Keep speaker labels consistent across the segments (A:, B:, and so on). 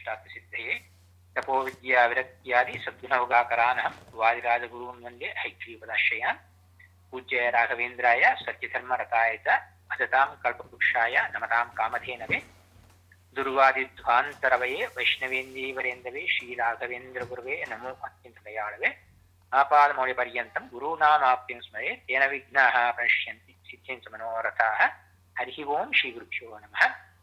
A: ಇಷ್ಟಾರ್ಥ ಸಿದ್ಧಯೇ ತಪೋ ವಿದ್ಯಾ ವಿರಕ್ತ್ಯಾದಿ ಸದ್ಗುಣೌಘಾಕರಾನಹಂ ವಾದಿರಾಜಗುರೂನ್ ವಂದೇ ಹೈಗ್ರೀವದಾಶ್ರಯಾನ್ ಪೂಜ್ಯ ರಾಘವೇಂದ್ರಾಯ ಸತ್ಯಧರ್ಮರತಾಯ ಚ ಭಜತಾಂ ಕಲ್ಪವೃಕ್ಷಾಯ ನಮತಾಂ ಕಾಮಧೇನವೇ ದುರ್ವಾದಿಧ್ವಾಂತರವಯೇ ವೈಷ್ಣವೇಂದೀವರೇಂದವೇ ಶ್ರೀರಾಘವೇಂದ್ರ ಗುರುವೇ ನಮೋ ಅತ್ಯಂತ ದಯಾಳವೇ ಆಪಾದಮೌಳಿ ಪರ್ಯಂತಂ ಗುರುನಾಮಾಪ್ತಿಂ ಸ್ಮರೆ ತೇನ ವಿಘ್ನಾಃ ಪ್ರಣಶ್ಯಂತಿ ಸಿದ್ಧ್ಯಂತ ಮನೋರಥಾಃ ಹರಿ ಓಂ ಶ್ರೀ ಗುರುಭ್ಯೋ ನಮಃ.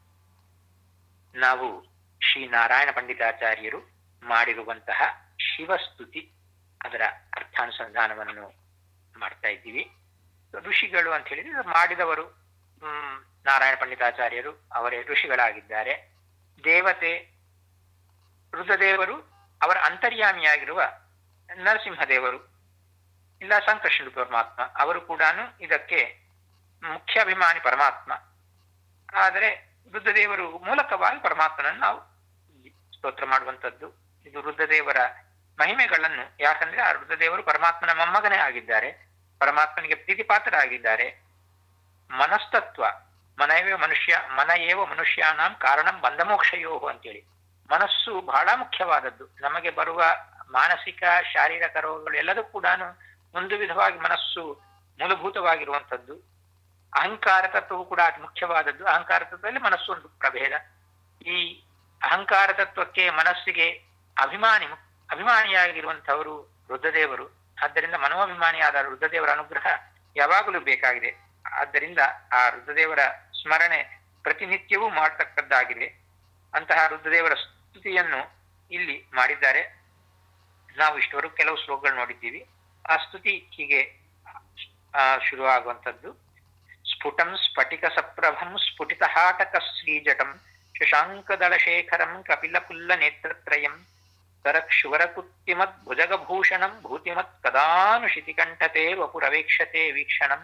A: ನಾವು ಶ್ರೀ ನಾರಾಯಣ ಪಂಡಿತಾಚಾರ್ಯರು ಮಾಡಿರುವಂತಹ ಶಿವಸ್ತುತಿ ಅದರ ಅರ್ಥಾನುಸಂಧಾನವನ್ನು ಮಾಡ್ತಾ ಇದ್ದೀವಿ. ಋಷಿಗಳು ಅಂತ ಹೇಳಿದ್ರೆ ಮಾಡಿದವರು ನಾರಾಯಣ ಪಂಡಿತಾಚಾರ್ಯರು, ಅವರೇ ಋಷಿಗಳಾಗಿದ್ದಾರೆ. ದೇವತೆ ರುದ್ರದೇವರು, ಅವರ ಅಂತರ್ಯಾಮಿಯಾಗಿರುವ ನರಸಿಂಹದೇವರು ಇಲ್ಲ ಸಂಕರ್ಷಣ ಪರಮಾತ್ಮ, ಅವರು ಕೂಡ ಇದಕ್ಕೆ ಮುಖ್ಯಾಭಿಮಾನಿ ಪರಮಾತ್ಮ. ಆದರೆ ರುದ್ರದೇವರು ಮೂಲಕವಾಗಿ ಪರಮಾತ್ಮನನ್ನು ನಾವು ಸ್ತೋತ್ರ ಮಾಡುವಂಥದ್ದು. ಇದು ರುದ್ರದೇವರ ಮಹಿಮೆಗಳನ್ನು, ಯಾಕಂದ್ರೆ ಆ ರುದ್ರದೇವರು ಪರಮಾತ್ಮನ ಮೊಮ್ಮಗನೇ ಆಗಿದ್ದಾರೆ, ಪರಮಾತ್ಮನಿಗೆ ಪ್ರೀತಿಪಾತ್ರರಾಗಿದ್ದಾರೆ. ಮನಸ್ತತ್ವ ಮನಯೇವ ಮನುಷ್ಯಾನಾಂ ಕಾರಣಂ ಬಂಧಮೋಕ್ಷಯೋ ಅಂತೇಳಿ, ಮನಸ್ಸು ಬಹಳ ಮುಖ್ಯವಾದದ್ದು. ನಮಗೆ ಬರುವ ಮಾನಸಿಕ ಶಾರೀರಿಕ ರೋಗಗಳು ಎಲ್ಲದೂ ಕೂಡ ಒಂದು ವಿಧವಾಗಿ ಮನಸ್ಸು ಮೂಲಭೂತವಾಗಿರುವಂಥದ್ದು. ಅಹಂಕಾರ ತತ್ವವು ಕೂಡ ಅತಿ ಮುಖ್ಯವಾದದ್ದು. ಅಹಂಕಾರ ತತ್ವದಲ್ಲಿ ಮನಸ್ಸು ಒಂದು ಪ್ರಭೇದ. ಈ ಅಹಂಕಾರ ತತ್ವಕ್ಕೆ ಮನಸ್ಸಿಗೆ ಅಭಿಮಾನಿಯಾಗಿರುವಂಥವರು ರುದ್ರದೇವರು. ಆದ್ದರಿಂದ ಮನೋಭಿಮಾನಿಯಾದ ರುದ್ರದೇವರ ಅನುಗ್ರಹ ಯಾವಾಗಲೂ ಬೇಕಾಗಿದೆ. ಆದ್ದರಿಂದ ಆ ರುದ್ರದೇವರ ಸ್ಮರಣೆ ಪ್ರತಿನಿತ್ಯವೂ ಮಾಡತಕ್ಕದ್ದಾಗಿದೆ. ಅಂತಹ ರುದ್ರದೇವರ ಸ್ತುತಿಯನ್ನು ಇಲ್ಲಿ ಮಾಡಿದ್ದಾರೆ. ನಾವು ಇಷ್ಟವರೆಗೂ ಕೆಲವು ಶ್ಲೋಕಗಳು ನೋಡಿದ್ದೀವಿ. ಆ ಸ್ತುತಿ ಹೀಗೆ ಶುರುವಾಗುವಂಥದ್ದು. ಸ್ಫುಟಂ ಸ್ಫಟಿಕ ಸಪ್ರಭಂ ಸ್ಫುಟಿತಹಾಟಕ ಶ್ರೀಜಟಂ ಶಶಾಂಕದಳಶೇಖರಂ ಕಪಿಲಪುಲ್ಲ ನೇತ್ರತ್ರಯಂ ಕರಕ್ಷುವರಕುತ್ತಿಮದ್ ಭುಜಗಭೂಷಣಂ ಭೂತಿಮತ್ ಕದಾನುಶಿತಿಕಂಠತೆ ವಪುರವೇಕ್ಷತೆ ವೀಕ್ಷಣಂ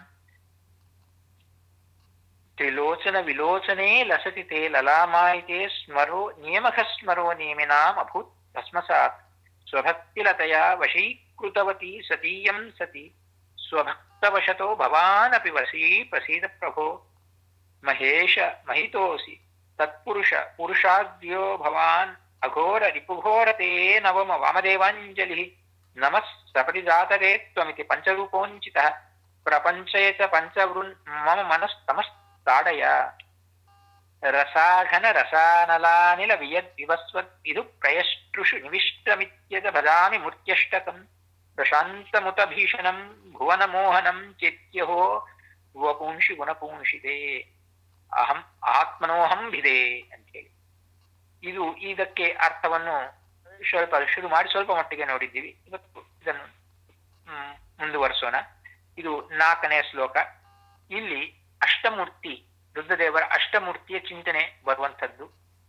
A: ತ್ರಿಲೋಚನ ವಿಲೋಚನೆ ಲಸತಿ ತೇ ಲಲಾಮಾಯಿತೆ ಸ್ಮರೋ ನಿಯಮಃ ಸ್ಮರೋ ನೇಮಿನಾಂ ಅಭೂತ್ ಭಸ್ಮಸಾತ್ ಸ್ವಭಕ್ತಿಲತೆಯ ವಶೀಕೃತವತಿ ಸತೀಯಂ ಸತಿ ಸ್ವಭಕ್ತವಶತೋ ಭವಾನಪಿ ವಸೀ ಪ್ರಸೀದ ಪ್ರಭೋ ಮಹೇಶ ಮಹಿತೋಸಿ ತತ್ಪುರುಷ ಪುರುಷಾದ್ಯೋ ಭವಾನ್ ಅಘೋರ ರಿಪುಘೋರತೆ ನವಮ ವಾಮದೇವಾಂಜಲಿ ನಮಃ ಸಪದಿ ಜಾತವೇ ತ್ವಮಿತಿ ಪಂಚರೂಪೋಂಚಿತಃ ಪ್ರಪಂಚಯ ಚ ಪಂಚವೃನ್ ಮಮ ಮನಸ್ತಮಸ್ತಾಡಯ ರಸಾಘನ ರಸಾನಲಾನಿಲ ವಿಯದ್ವಿವಸ್ವತ್ ಇದು ಪ್ರಯಷ್ಟೃಷು ನಿವಿಷ್ಟಮಿತ್ಯದ ಭಜಾಮಿ ಮೂರ್ತ್ಯಷ್ಟಕಂ ಪ್ರಶಾಂತಮುತ ಭೀಷಣಂ ಭುವನ ಮೋಹನಂ ಚೇತ್ಯಹೋ ವಪುಂಷಿ ಗುಣಪುಂಷಿದೆ ಅಹಂ ಆತ್ಮನೋಹಂ ಭಿದೆ ಅಂತ ಹೇಳಿ. ಇದು ಇದಕ್ಕೆ ಅರ್ಥವನ್ನು ಶುರು ಮಾಡಿ ಸ್ವಲ್ಪ ಮಟ್ಟಿಗೆ ನೋಡಿದ್ದೀವಿ. ಇವತ್ತು ಇದನ್ನು ಮುಂದುವರಿಸೋಣ. ಇದು 4ನೇ ಶ್ಲೋಕ. ಇಲ್ಲಿ ಅಷ್ಟಮೂರ್ತಿ, ರುದ್ರದೇವರ ಅಷ್ಟಮೂರ್ತಿಯ ಚಿಂತನೆ ಬರುವಂಥದ್ದು.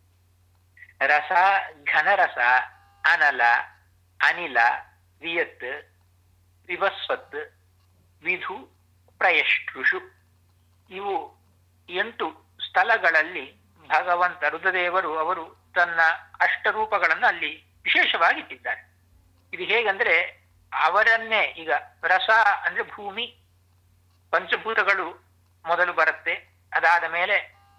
A: ರಸ, ಘನರಸ, ಅನಲ, ಅನಿಲ, ವಿಯತ್, ವಿವಸ್ವತ್, ವಿಧು, ಪ್ರಯಷ್ಟೃಷು. ಇವು 8 ಸ್ಥಳಗಳಲ್ಲಿ ಭಗವಂತ ರುದ್ರದೇವರು ಅವರು ತನ್ನ ಅಷ್ಟರೂಪಗಳನ್ನು ಅಲ್ಲಿ ವಿಶೇಷವಾಗಿ ಇಟ್ಟಿದ್ದಾರೆ. ಇದು ಹೇಗಂದ್ರೆ ಅವರನ್ನೇ, ಈಗ ರಸ ಅಂದ್ರೆ ಭೂಮಿ, ಪಂಚಭೂತಗಳು ಮೊದಲು ಬರುತ್ತೆ. ಅದಾದ ಮೇಲೆ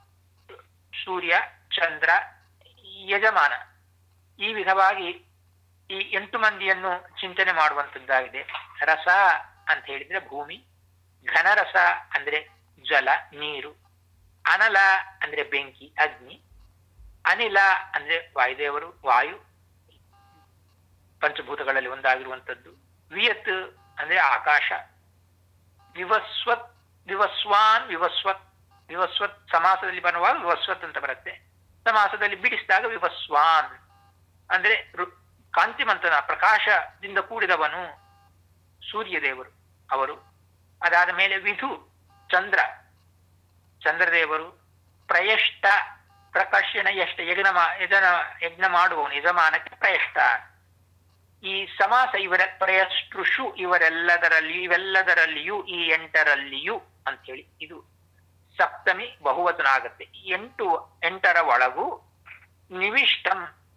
A: ಸೂರ್ಯ, ಚಂದ್ರ, ಯಜಮಾನ, ಈ ವಿಧವಾಗಿ ಈ 8 ಮಂದಿಯನ್ನು ಚಿಂತನೆ ಮಾಡುವಂಥದ್ದಾಗಿದೆ. ರಸ ಅಂತ ಹೇಳಿದ್ರೆ ಭೂಮಿ, ಘನರಸ ಅಂದ್ರೆ ಜಲ ನೀರು, ಅನಲ ಅಂದ್ರೆ ಬೆಂಕಿ ಅಗ್ನಿ, ಅನಿಲ ಅಂದ್ರೆ ವಾಯುದೇವರು ವಾಯು, ಪಂಚಭೂತಗಳಲ್ಲಿ ಒಂದಾಗಿರುವಂಥದ್ದು. ವಿಯತ್ ಅಂದ್ರೆ ಆಕಾಶ, ವಿವಸ್ವತ್ ವಿವಸ್ವಾನ್ ವಿವಸ್ವತ್, ವಿವಸ್ವತ್ ಸಮಾಸದಲ್ಲಿ ಬರುವಾಗ ವಿವಸ್ವತ್ ಅಂತ ಬರುತ್ತೆ, ಸಮಾಸದಲ್ಲಿ ಬಿಡಿಸಿದಾಗ ವಿವಸ್ವಾನ್ ಅಂದ್ರೆ ಕಾಂತಿಮಂತನ ಪ್ರಕಾಶದಿಂದ ಕೂಡಿದವನು ಸೂರ್ಯದೇವರು ಅವರು. ಅದಾದ ಮೇಲೆ ವಿಧು ಚಂದ್ರ, ಚಂದ್ರದೇವರು. ಪ್ರಯಷ್ಟ ಪ್ರಕಾಶನ ಯಷ್ಟ ಯಜ್ಞ ಮಾಡುವವನು, ಯಜಮಾನಕ್ಕೆ ಪ್ರಯಷ್ಟ. ಈ ಸಮಾಸ ಇವರ ಪ್ರಯಷ್ಟೃಷು ಇವೆಲ್ಲದರಲ್ಲಿಯೂ ಈ 8ರಲ್ಲಿಯೂ ಅಂತೇಳಿ ಇದು ಸಪ್ತಮಿ ಬಹುವಚನ ಆಗುತ್ತೆ. 8ರ ಒಳಗೂ ನಿವಿಷ್ಟಂ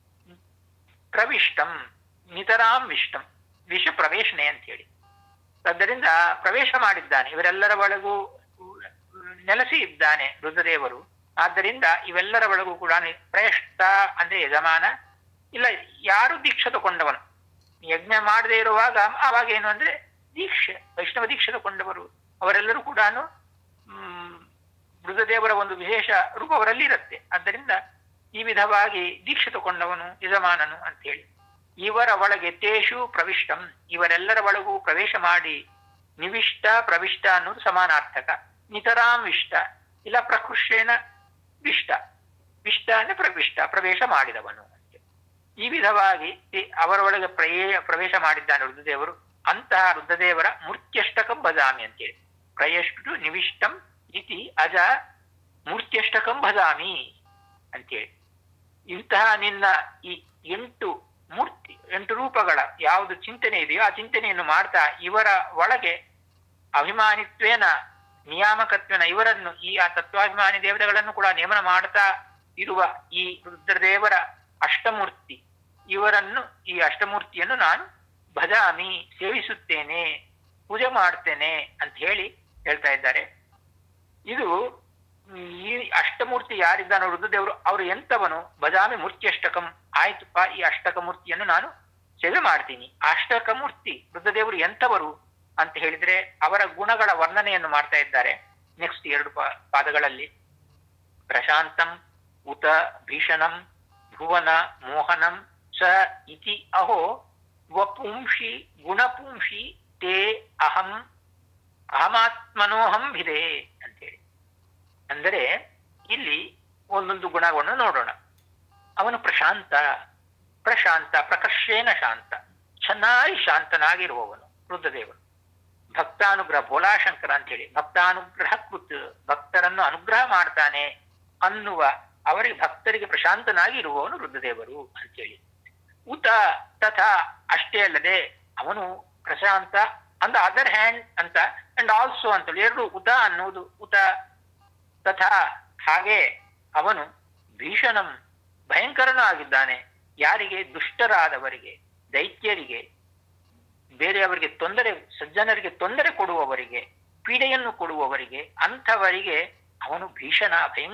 A: ಪ್ರವಿಷ್ಟಂ ನಿತರಾಂ ವಿಷ್ಟಂ, ವಿಷ ಪ್ರವೇಶನೆ ಅಂತ ಹೇಳಿ. ಆದ್ದರಿಂದ ಪ್ರವೇಶ ಮಾಡಿದ್ದಾನೆ, ಇವರೆಲ್ಲರ ಒಳಗೂ ನೆಲೆಸಿ ಇದ್ದಾನೆ ರುದ್ರದೇವರು. ಆದ್ದರಿಂದ ಇವೆಲ್ಲರ ಒಳಗೂ ಕೂಡ ಪ್ರಯಷ್ಟ ಅಂದ್ರೆ ಯಜಮಾನ, ಇಲ್ಲ ಯಾರು ದೀಕ್ಷೆ ತಗೊಂಡವನು, ಯಜ್ಞ ಮಾಡದೇ ಇರುವಾಗ ಆವಾಗ ಏನು ಅಂದ್ರೆ ದೀಕ್ಷೆ, ವೈಷ್ಣವ ದೀಕ್ಷೆ ತಗೊಂಡವರು ಅವರೆಲ್ಲರೂ ಕೂಡ ರುದ್ರದೇವರ ಒಂದು ವಿಶೇಷ ರೂಪ ಅವರಲ್ಲಿ ಇರುತ್ತೆ. ಆದ್ದರಿಂದ ಈ ವಿಧವಾಗಿ ದೀಕ್ಷೆ ತಗೊಂಡವನು ಯಜಮಾನನು ಅಂತ ಹೇಳಿ. ಇವರ ಒಳಗೆ ತೇಷು ಪ್ರವಿಷ್ಟಂ, ಇವರೆಲ್ಲರ ಒಳಗೂ ಪ್ರವೇಶ ಮಾಡಿ, ನಿವಿಷ್ಟ ಪ್ರವಿಷ್ಟ ಅನ್ನೋದು ಸಮಾನಾರ್ಥಕ. ನಿತರಾಂ ವಿಷ್ಟ ಇಲ್ಲ ಪ್ರಕೃಷ್ಟೇನ ವಿಷ್ಟ, ವಿಷ್ಟ ಅಂದ್ರೆ ಪ್ರವಿಷ್ಟ, ಪ್ರವೇಶ ಮಾಡಿದವನು ಅಂತ. ಈ ವಿಧವಾಗಿ ಅವರ ಒಳಗೆ ಪ್ರವೇಶ ಮಾಡಿದ್ದಾನೆ ರುದ್ರದೇವರು. ಅಂತಹ ರುದ್ರದೇವರ ಮೂರ್ತ್ಯಷ್ಟಕಂ ಭಜಾಮಿ ಅಂತೇಳಿ, ಪ್ರಯಷ್ಟು ನಿವಿಷ್ಟಂ ಇತಿ ಅಜ ಮೂರ್ತ್ಯಷ್ಟಕಂ ಭಜಾಮಿ ಅಂತೇಳಿ. ಇಂತಹ ನಿನ್ನ ಈ 8 ಮೂರ್ತಿ 8 ರೂಪಗಳ ಯಾವುದು ಚಿಂತನೆ ಇದೆಯೋ ಆ ಚಿಂತನೆಯನ್ನು ಮಾಡ್ತಾ ಇವರ ಒಳಗೆ ಅಭಿಮಾನಿತ್ವೇನ ನಿಯಾಮಕತ್ವೇನ ಇವರನ್ನು ಈ ತತ್ವಾಭಿಮಾನಿ ದೇವತೆಗಳನ್ನು ಕೂಡ ನೇಮನ ಮಾಡ್ತಾ ಇರುವ ಈ ರುದ್ರದೇವರ ಅಷ್ಟಮೂರ್ತಿ, ಇವರನ್ನು ಈ ಅಷ್ಟಮೂರ್ತಿಯನ್ನು ನಾನು ಭಜಾಮಿ ಸೇವಿಸುತ್ತೇನೆ, ಪೂಜೆ ಮಾಡ್ತೇನೆ ಅಂತ ಹೇಳಿ ಹೇಳ್ತಾ ಇದ್ದಾರೆ. ಇದು ಈ ಅಷ್ಟಮೂರ್ತಿ ಯಾರಿದ್ದಾನೋ ರುದ್ರದೇವರು, ಅವರು ಎಂತವನು? ಭಜಾಮಿ ಮೂರ್ತ್ಯಷ್ಟಕಂ, ಆಯ್ತುಪ್ಪ ಈ ಅಷ್ಟಕ ಮೂರ್ತಿಯನ್ನು ನಾನು ಸೇವೆ ಮಾಡ್ತೀನಿ. ಅಷ್ಟಕ ಮೂರ್ತಿ ರುದ್ರದೇವರು ಎಂತವರು ಅಂತ ಹೇಳಿದ್ರೆ ಅವರ ಗುಣಗಳ ವರ್ಣನೆಯನ್ನು ಮಾಡ್ತಾ ಇದ್ದಾರೆ ನೆಕ್ಸ್ಟ್ 2 ಪಾದಗಳಲ್ಲಿ. ಪ್ರಶಾಂತಂ ಉತ ಭೀಷಣಂ ಭುವನ ಮೋಹನಂ ಸ ಇತಿ ಅಹೋ ವಪುಂಷಿ ಗುಣಪುಂಷಿ ತೇ ಅಹಮಾತ್ಮನೋಹಂ ಭಿದೆ ಅಂತೇಳಿ. ಅಂದರೆ ಇಲ್ಲಿ ಒಂದೊಂದು ಗುಣವನ್ನು ನೋಡೋಣ. ಅವನು ಪ್ರಶಾಂತ, ಪ್ರಕರ್ಷೇನ ಶಾಂತ, ಚೆನ್ನಾಗಿ ಶಾಂತನಾಗಿರುವವನು ರುದ್ರದೇವನು. ಭಕ್ತಾನುಗ್ರಹ, ಬೋಲಾಶಂಕರ ಅಂತ ಹೇಳಿ ಭಕ್ತಾನುಗ್ರಹ ಕೃತ್, ಭಕ್ತರನ್ನು ಅನುಗ್ರಹ ಮಾಡ್ತಾನೆ ಅನ್ನುವ, ಅವರಿಗೆ ಭಕ್ತರಿಗೆ ಪ್ರಶಾಂತನಾಗಿ ಇರುವವನು ರುದ್ರದೇವರು ಅಂತೇಳಿ. ಉತ ತಥಾ, ಅಷ್ಟೇ ಅಲ್ಲದೆ ಅವನು ಪ್ರಶಾಂತ ಅಂದ ಅದರ್ ಹ್ಯಾಂಡ್ ಅಂತ ಅಂಡ್ ಆಲ್ಸೋ ಅಂತೇಳಿ 2 ಉತ ಅನ್ನುವುದು ಉತ ತಥಾ, ಹಾಗೆ ಅವನು ಭೀಷಣಂ ಭಯಂಕರನೂ ಆಗಿದ್ದಾನೆ. ಯಾರಿಗೆ? ದುಷ್ಟರಾದವರಿಗೆ, ದೈತ್ಯರಿಗೆ, ಬೇರೆಯವರಿಗೆ ತೊಂದರೆ, ಸಜ್ಜನರಿಗೆ ತೊಂದರೆ ಕೊಡುವವರಿಗೆ, ಪೀಡೆಯನ್ನು ಕೊಡುವವರಿಗೆ, ಅಂಥವರಿಗೆ ಅವನು ಭೀಷಣ,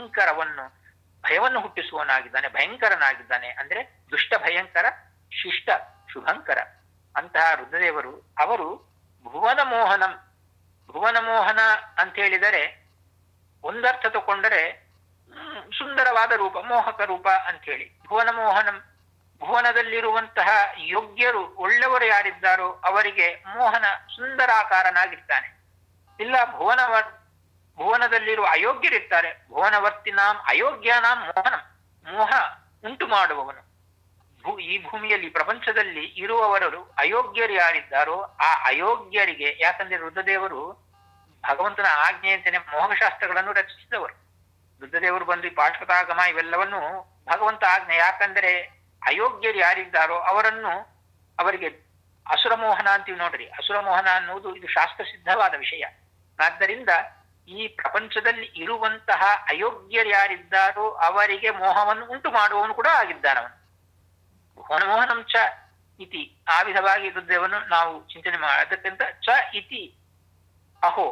A: ಭಯವನ್ನು ಹುಟ್ಟಿಸುವನಾಗಿದ್ದಾನೆ, ಭಯಂಕರನಾಗಿದ್ದಾನೆ. ಅಂದ್ರೆ ದುಷ್ಟ ಭಯಂಕರ, ಶಿಷ್ಟ ಶುಭಂಕರ. ಅಂತಹ ರುದ್ರದೇವರು ಅವರು ಭುವನ ಮೋಹನಂ, ಭುವನ ಮೋಹನ ಅಂತ ಹೇಳಿದರೆ ಒಂದರ್ಥ ತಗೊಂಡರೆ ಸುಂದರವಾದ ರೂಪ, ಮೋಹಕ ರೂಪ ಅಂತ ಹೇಳಿ. ಭುವನ ಮೋಹನಂ, ಭುವನದಲ್ಲಿರುವಂತಹ ಯೋಗ್ಯರು, ಒಳ್ಳೆಯವರು ಯಾರಿದ್ದಾರೋ ಅವರಿಗೆ ಮೋಹನ, ಸುಂದರಾಕಾರನಾಗಿರ್ತಾನೆ. ಇಲ್ಲ ಭುವನದಲ್ಲಿರುವ ಅಯೋಗ್ಯರಿರ್ತಾರೆ, ಭುವನವರ್ತಿನಾಂ ಅಯೋಗ್ಯನಾಂ ಮೋಹನಂ, ಮೋಹ ಉಂಟು ಮಾಡುವವನು. ಈ ಭೂಮಿಯಲ್ಲಿ, ಪ್ರಪಂಚದಲ್ಲಿ ಇರುವವರು ಅಯೋಗ್ಯರು ಯಾರಿದ್ದಾರೋ ಆ ಅಯೋಗ್ಯರಿಗೆ, ಯಾಕಂದ್ರೆ ರುದ್ರದೇವರು ಭಗವಂತನ ಆಜ್ಞೆಯಂತೆಯೇ ಮೋಹಶಾಸ್ತ್ರಗಳನ್ನು ರಚಿಸಿದವರು. ರುದ್ರದೇವರು ಬಂದು ಈ ಪಾಶ್ವತಾಗಮ ಇವೆಲ್ಲವನ್ನು ಭಗವಂತ ಆಜ್ಞೆ, ಯಾಕಂದ್ರೆ ಅಯೋಗ್ಯರು ಯಾರಿದ್ದಾರೋ ಅವರಿಗೆ ಅಸುರ ಮೋಹನ ಅಂತೀವಿ ನೋಡ್ರಿ. ಅಸುರ ಮೋಹನ ಅನ್ನುವುದು ಇದು ಶಾಸ್ತ್ರ ಸಿದ್ಧವಾದ ವಿಷಯ. ಆದ್ದರಿಂದ ಈ ಪ್ರಪಂಚದಲ್ಲಿ ಇರುವಂತಹ ಅಯೋಗ್ಯರು ಯಾರಿದ್ದಾರೋ ಅವರಿಗೆ ಮೋಹವನ್ನು ಉಂಟು ಮಾಡುವವನು ಕೂಡ ಆಗಿದ್ದಾನವನು. ಭುವನ ಮೋಹನಂ ಚ ಇತಿ, ಆ ವಿಧವಾಗಿ ರುದ್ರದೇವನು ನಾವು ಚಿಂತನೆ ಮಾಡೋದಕ್ಕಿಂತ ಚ ಇತಿ ಅಹೋ.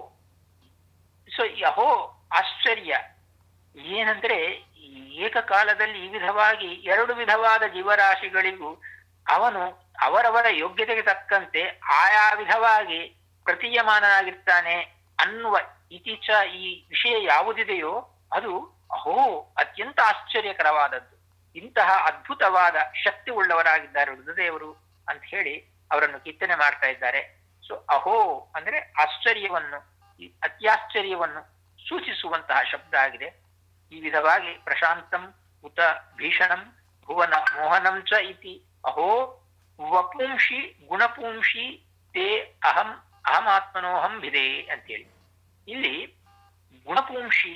A: ಸೊ ಈ ಅಹೋ ಆಶ್ಚರ್ಯ ಏನಂದ್ರೆ, ಏಕಕಾಲದಲ್ಲಿ ಈ ವಿಧವಾಗಿ 2 ವಿಧವಾದ ಜೀವರಾಶಿಗಳಿಗೂ ಅವನು ಅವರವರ ಯೋಗ್ಯತೆಗೆ ತಕ್ಕಂತೆ ಆಯಾ ವಿಧವಾಗಿ ಪ್ರತೀಯಮಾನನಾಗಿರ್ತಾನೆ ಅನ್ನುವ ಇತಿಚ, ಈ ವಿಷಯ ಯಾವುದಿದೆಯೋ ಅದು ಅಹೋ ಅತ್ಯಂತ ಆಶ್ಚರ್ಯಕರವಾದದ್ದು. ಇಂತಹ ಅದ್ಭುತವಾದ ಶಕ್ತಿ ಉಳ್ಳವರಾಗಿದ್ದಾರೆ ರುದ್ರದೇವರು ಅಂತ ಹೇಳಿ ಅವರನ್ನು ಕೀರ್ತನೆ ಮಾಡ್ತಾ ಇದ್ದಾರೆ. ಸೊ ಅಹೋ ಅಂದ್ರೆ ಆಶ್ಚರ್ಯವನ್ನು, ಅತ್ಯಾಶ್ಚರ್ಯವನ್ನು ಸೂಚಿಸುವಂತಹ ಶಬ್ದ ಆಗಿದೆ. ಈ ವಿಧವಾಗಿ ಪ್ರಶಾಂತಂ ಉತ ಭೀಷಣಂ ಭುವನ ಮೋಹನಂ ಚ ಇತಿ ಅಹೋ ವಪುಂಷಿ ಗುಣಪುಂಷಿ ತೇ ಅಹಮಾತ್ಮನೋಹಂ ಭಿದೆ ಅಂತೇಳಿ. ಇಲ್ಲಿ ಗುಣಪುಂಷಿ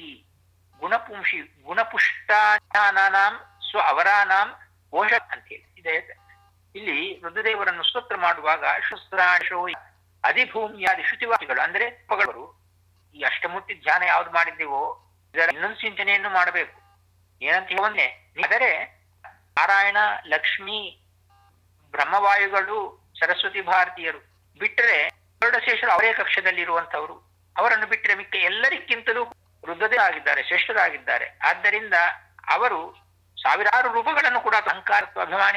A: ಗುಣಪುಷ್ಟಾನಾಂ ಅವರಾನಾಂ ಪೋಷ ಅಂತೇಳಿ ಇದೆ. ಇಲ್ಲಿ ರುದ್ರದೇವರನ್ನು ಸ್ತೋತ್ರ ಮಾಡುವಾಗ ಶುಸ್ರಾಶೋ ಅಧಿಭೂಮಿಯಾದಿ ಶ್ರುತಿವಾದಿಗಳು ಅಂದ್ರೆ ಪಗಳು, ಈ ಅಷ್ಟಮೂರ್ತಿ ಧ್ಯಾನ ಯಾವ್ದು ಮಾಡಿದ್ದೀವೋ ಇದರ ಇನ್ನೊಂದು ಚಿಂತನೆಯನ್ನು ಮಾಡಬೇಕು. ಏನಂತ ಹೇಳೋನ್ನೆ, ಆದರೆ ನಾರಾಯಣ, ಲಕ್ಷ್ಮಿ, ಬ್ರಹ್ಮವಾಯುಗಳು, ಸರಸ್ವತಿ ಭಾರತೀಯರು ಬಿಟ್ಟರೆ ಗರುಡಶೇಷರು ಅವರೇ ಕಕ್ಷದಲ್ಲಿರುವಂತವರು. ಅವರನ್ನು ಬಿಟ್ಟರೆ ಮಿಕ್ಕ ಎಲ್ಲರಿಗಿಂತಲೂ ರುದ್ರದೇ ಆಗಿದ್ದಾರೆ, ಶ್ರೇಷ್ಠರಾಗಿದ್ದಾರೆ. ಆದ್ದರಿಂದ ಅವರು ಸಾವಿರಾರು ರೂಪಗಳನ್ನು ಕೂಡ ಅಹಂಕಾರತ್ವ ಅಭಿಮಾನಿ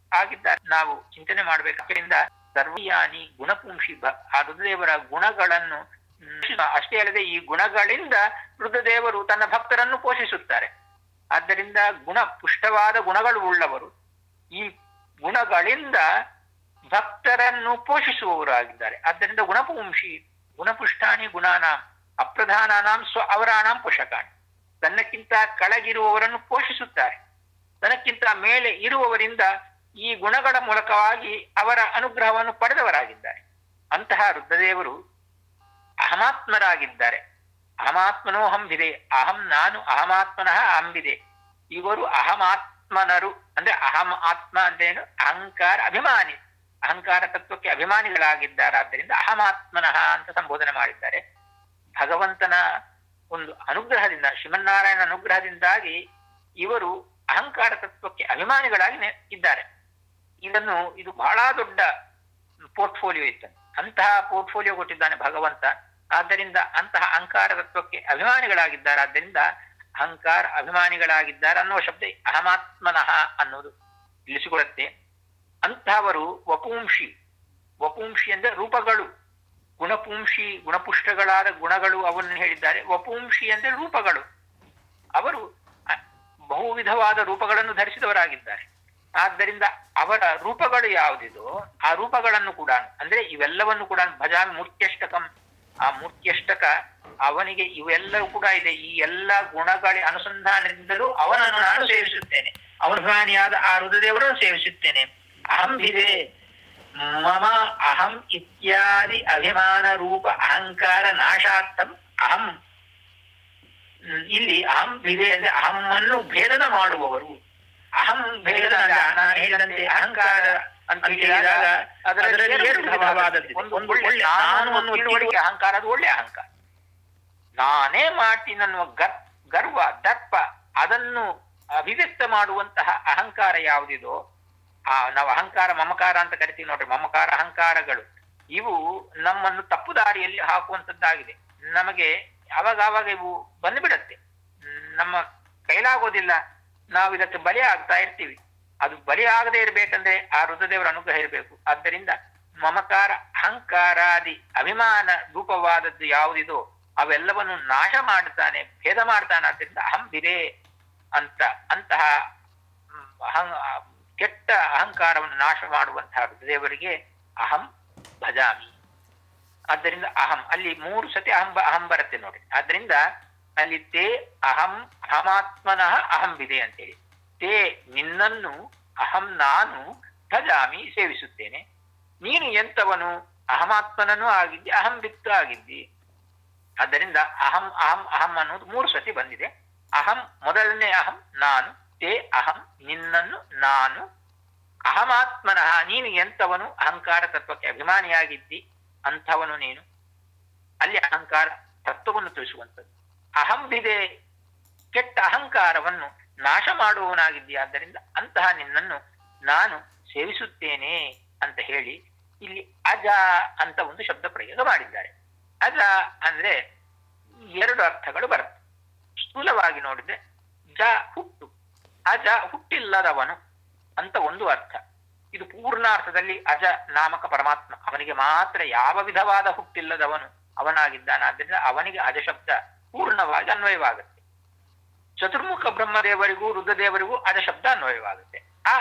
A: ಆಗಿದ್ದಾರೆ. ನಾವು ಚಿಂತನೆ ಮಾಡಬೇಕಾದ್ರಿಂದ ಸರ್ವಯಾನಿ ಗುಣಪುಂಷಿ ಆ ರುದ್ರದೇವರ ಗುಣಗಳನ್ನು ಅಷ್ಟೇ ಅಲ್ಲದೆ ಈ ಗುಣಗಳಿಂದ ರುದ್ರದೇವರು ತನ್ನ ಭಕ್ತರನ್ನು ಪೋಷಿಸುತ್ತಾರೆ. ಆದ್ದರಿಂದ ಪುಷ್ಟವಾದ ಗುಣಗಳು ಉಳ್ಳವರು. ಈ ಗುಣಗಳಿಂದ ಭಕ್ತರನ್ನು ಪೋಷಿಸುವವರಾಗಿದ್ದಾರೆ. ಆದ್ದರಿಂದ ಗುಣಪುಂಷಿ ಗುಣಪುಷ್ಟಾನಿ ಗುಣಾನಾಂ ಅಪ್ರಧಾನಾನಾಂ ಅವರಾಣಾಂ ಪೋಷಕಾಣಿ. ತನ್ನಕ್ಕಿಂತ ಕೆಳಗಿರುವವರನ್ನು ಪೋಷಿಸುತ್ತಾರೆ. ತನ್ನಕ್ಕಿಂತ ಮೇಲೆ ಇರುವವರಿಂದ ಈ ಗುಣಗಳ ಮೂಲಕವಾಗಿ ಅವರ ಅನುಗ್ರಹವನ್ನು ಪಡೆದವರಾಗಿದ್ದಾರೆ. ಅಂತಹ ರುದ್ರದೇವರು ಅಹಮಾತ್ಮರಾಗಿದ್ದಾರೆ. ಅಹಮಾತ್ಮನೋಹಂಬಿದೆ, ಅಹಂ ನಾನು, ಅಹಮಾತ್ಮನಃ ಅಹಂಬಿದೆ. ಇವರು ಅಹಮಾತ್ಮನರು. ಅಂದ್ರೆ ಅಹಂ ಆತ್ಮ ಅಂತೇನು ಅಹಂಕಾರ ಅಭಿಮಾನಿ, ಅಹಂಕಾರ ತತ್ವಕ್ಕೆ ಅಭಿಮಾನಿಗಳಾಗಿದ್ದಾರೆ. ಆದ್ದರಿಂದ ಅಹಮಾತ್ಮನಃ ಅಂತ ಸಂಬೋಧನೆ ಮಾಡಿದ್ದಾರೆ. ಭಗವಂತನ ಒಂದು ಅನುಗ್ರಹದಿಂದ, ಶ್ರೀಮನ್ನಾರಾಯಣ ಅನುಗ್ರಹದಿಂದಾಗಿ ಇವರು ಅಹಂಕಾರ ತತ್ವಕ್ಕೆ ಅಭಿಮಾನಿಗಳಾಗಿ ಇದ್ದಾರೆ. ಇದು ಬಹಳ ದೊಡ್ಡ ಪೋರ್ಟ್ಫೋಲಿಯೋ ಇತ್ತು. ಅಂತಹ ಪೋರ್ಟ್ಫೋಲಿಯೋ ಕೊಟ್ಟಿದ್ದಾನೆ ಭಗವಂತ. ಆದ್ದರಿಂದ ಅಂತಹ ಅಹಂಕಾರ ತತ್ವಕ್ಕೆ ಅಭಿಮಾನಿಗಳಾಗಿದ್ದಾರೆ. ಆದ್ದರಿಂದ ಅಹಂಕಾರ ಅಭಿಮಾನಿಗಳಾಗಿದ್ದಾರೆ ಅನ್ನುವ ಶಬ್ದ ಅಹಮಾತ್ಮನಃ ಅನ್ನೋದು ತಿಳಿಸಿಕೊಡುತ್ತೆ. ಅಂತಹವರು ವಪುಂಷಿ. ವಪುಂಷಿ ಅಂದ್ರೆ ರೂಪಗಳು. ಗುಣಪುಂಷಿ ಗುಣಪುಷ್ಟಗಳಾದ ಗುಣಗಳು ಅವನ್ನು ಹೇಳಿದ್ದಾರೆ. ವಪುಂಷಿ ಅಂದ್ರೆ ರೂಪಗಳು. ಅವರು ಬಹುವಿಧವಾದ ರೂಪಗಳನ್ನು ಧರಿಸಿದವರಾಗಿದ್ದಾರೆ. ಆದ್ದರಿಂದ ಅವರ ರೂಪಗಳು ಯಾವುದಿದೋ ಆ ರೂಪಗಳನ್ನು ಕೂಡ ಅಂದ್ರೆ ಇವೆಲ್ಲವನ್ನು ಕೂಡ ಭಜಾಮಿ ಮೂರ್ತ್ಯಷ್ಟಕಂ. ಆ ಮೂರ್ತ್ಯಷ್ಟಕ ಅವನಿಗೆ ಇವೆಲ್ಲವೂ ಕೂಡ ಇದೆ. ಈ ಎಲ್ಲ ಗುಣಗಳ ಅನುಸಂಧಾನದಿಂದಲೂ ಅವನನ್ನು ನಾನು ಸೇವಿಸುತ್ತೇನೆ. ಅವನಿಯಾದ ಆ ರುದ್ರದೇವರನ್ನು ಸೇವಿಸುತ್ತೇನೆ. ಅಹಂಭಿದೆ ಮಮ ಅಹಂ ಇತ್ಯಾದಿ ಅಭಿಮಾನ ರೂಪ ಅಹಂಕಾರ ನಾಶಾರ್ಥಂ ಅಹಂ. ಇಲ್ಲಿ ಅಹಂ ಇದೆ ಅಂದ್ರೆ ಅಹಮ್ಮನ್ನು ಭೇದನ ಮಾಡುವವರು. ಅಹಂ ಭೇದನ ಹೇಳಿದಂತೆ ಅಹಂಕಾರ ಅಂತ ಹೇಳಿದಾಗ ಅದರಲ್ಲಿ ಎರಡು ವಿಧವಾದದ್ದು. ಒಂದು ಒಳ್ಳೆ ನಾನು ಅನ್ನುವ ತಿಳುವಳಿಕೆ ಅಹಂಕಾರ, ಅದು ಒಳ್ಳೆ ಅಹಂಕಾರ. ನಾನೇ ಮಾಡ್ತೀನನ್ನುವ ಗರ್ವ ದರ್ಪ ಅದನ್ನು ಅಭಿವ್ಯಕ್ತ ಮಾಡುವಂತಹ ಅಹಂಕಾರ ಯಾವುದಿದೋ ನಾವು ಅಹಂಕಾರ ಮಮಕಾರ ಅಂತ ಕರಿತೀವಿ ನೋಡ್ರಿ. ಮಮಕಾರ ಅಹಂಕಾರಗಳು ಇವು ನಮ್ಮನ್ನು ತಪ್ಪು ದಾರಿಯಲ್ಲಿ ಹಾಕುವಂತದ್ದಾಗಿದೆ. ನಮಗೆ ಅವಾಗ ಇವು ಬಂದ್ಬಿಡತ್ತೆ. ನಮ್ಮ ಕೈಲಾಗೋದಿಲ್ಲ. ನಾವು ಇದಕ್ಕೆ ಬಲಿ ಆಗ್ತಾ ಇರ್ತೀವಿ. ಅದು ಬಲಿ ಆಗದೆ ಇರ್ಬೇಕಂದ್ರೆ ಆ ರುದ್ರದೇವರ ಅನುಗ್ರಹ ಇರಬೇಕು. ಆದ್ದರಿಂದ ಮಮಕಾರ ಅಹಂಕಾರಾದಿ ಅಭಿಮಾನ ರೂಪವಾದದ್ದು ಯಾವುದಿದೋ ಅವೆಲ್ಲವನ್ನು ನಾಶ ಮಾಡ್ತಾನೆ, ಭೇದ ಮಾಡ್ತಾನೆ. ಆದ್ದರಿಂದ ಅಹಂಬಿದೆ ಅಂತಹ ಕೆಟ್ಟ ಅಹಂಕಾರವನ್ನು ನಾಶ ಮಾಡುವಂತಹ ರುದ್ರದೇವರಿಗೆ ಅಹಂ ಭಜಾಮಿ. ಆದ್ದರಿಂದ ಅಹಂ ಅಲ್ಲಿ 3 ಸತಿ ಅಹಂ ಬರುತ್ತೆ ನೋಡಿ. ಆದ್ರಿಂದ ಅಲ್ಲಿ ತೇ ಅಹಂ ಅಹಮಾತ್ಮನಃ ಅಹಂಬಿದೆ ಅಂತೇಳಿ. ತೇ ನಿನ್ನನ್ನು ಅಹಂ ನಾನು ಭಜಾಮಿ ಸೇವಿಸುತ್ತೇನೆ. ನೀನು ಎಂತವನು? ಅಹಮಾತ್ಮನೂ ಆಗಿದ್ದಿ, ಅಹಂ ಬಿತ್ತು ಆಗಿದ್ದಿ. ಆದ್ದರಿಂದ ಅಹಂ ಅಹಂ ಅಹಂ ಅನ್ನೋದು 3 ಸತಿ ಬಂದಿದೆ. ಅಹಂ ಮೊದಲನೇ ಅಹಂ ನಾನು, ತೇ ಅಹಂ ನಿನ್ನನ್ನು ನಾನು, ಅಹಮಾತ್ಮನಃ ನೀನು ಎಂತವನು? ಅಹಂಕಾರ ತತ್ವಕ್ಕೆ ಅಭಿಮಾನಿಯಾಗಿದ್ದಿ, ಅಂಥವನು ನೀನು. ಅಲ್ಲಿ ಅಹಂಕಾರ ತತ್ವವನ್ನು ತಿಳಿಸುವಂಥದ್ದು. ಅಹಂಬಿದೆ ಕೆಟ್ಟ ಅಹಂಕಾರವನ್ನು ನಾಶ ಮಾಡುವವನಾಗಿದ್ದೀಯ. ಆದ್ದರಿಂದ ಅಂತಹ ನಿನ್ನನ್ನು ನಾನು ಸೇವಿಸುತ್ತೇನೆ ಅಂತ ಹೇಳಿ ಇಲ್ಲಿ ಅಜ ಅಂತ ಒಂದು ಶಬ್ದ ಪ್ರಯೋಗ ಮಾಡಿದ್ದಾರೆ. ಅಜ ಅಂದ್ರೆ 2 ಅರ್ಥಗಳು ಬರುತ್ತೆ. ಸ್ಥೂಲವಾಗಿ ನೋಡಿದ್ರೆ ಜ ಹುಟ್ಟು, ಅಜ ಹುಟ್ಟಿಲ್ಲದವನು ಅಂತ ಒಂದು ಅರ್ಥ. ಇದು ಪೂರ್ಣಾರ್ಥದಲ್ಲಿ ಅಜ ನಾಮಕ ಪರಮಾತ್ಮ, ಅವನಿಗೆ ಮಾತ್ರ ಯಾವ ವಿಧವಾದ ಹುಟ್ಟಿಲ್ಲದವನು ಅವನಾಗಿದ್ದಾನಾದ್ರಿಂದ ಅವನಿಗೆ ಅಜ ಶಬ್ದ ಪೂರ್ಣವಾಗಿ ಅನ್ವಯವಾಗುತ್ತೆ. ಚತುರ್ಮುಖ ಬ್ರಹ್ಮದೇವರಿಗೂ ರುದ್ರದೇವರಿಗೂ ಅಜ ಶಬ್ದ ಅನ್ವಯವಾಗುತ್ತೆ. ಅ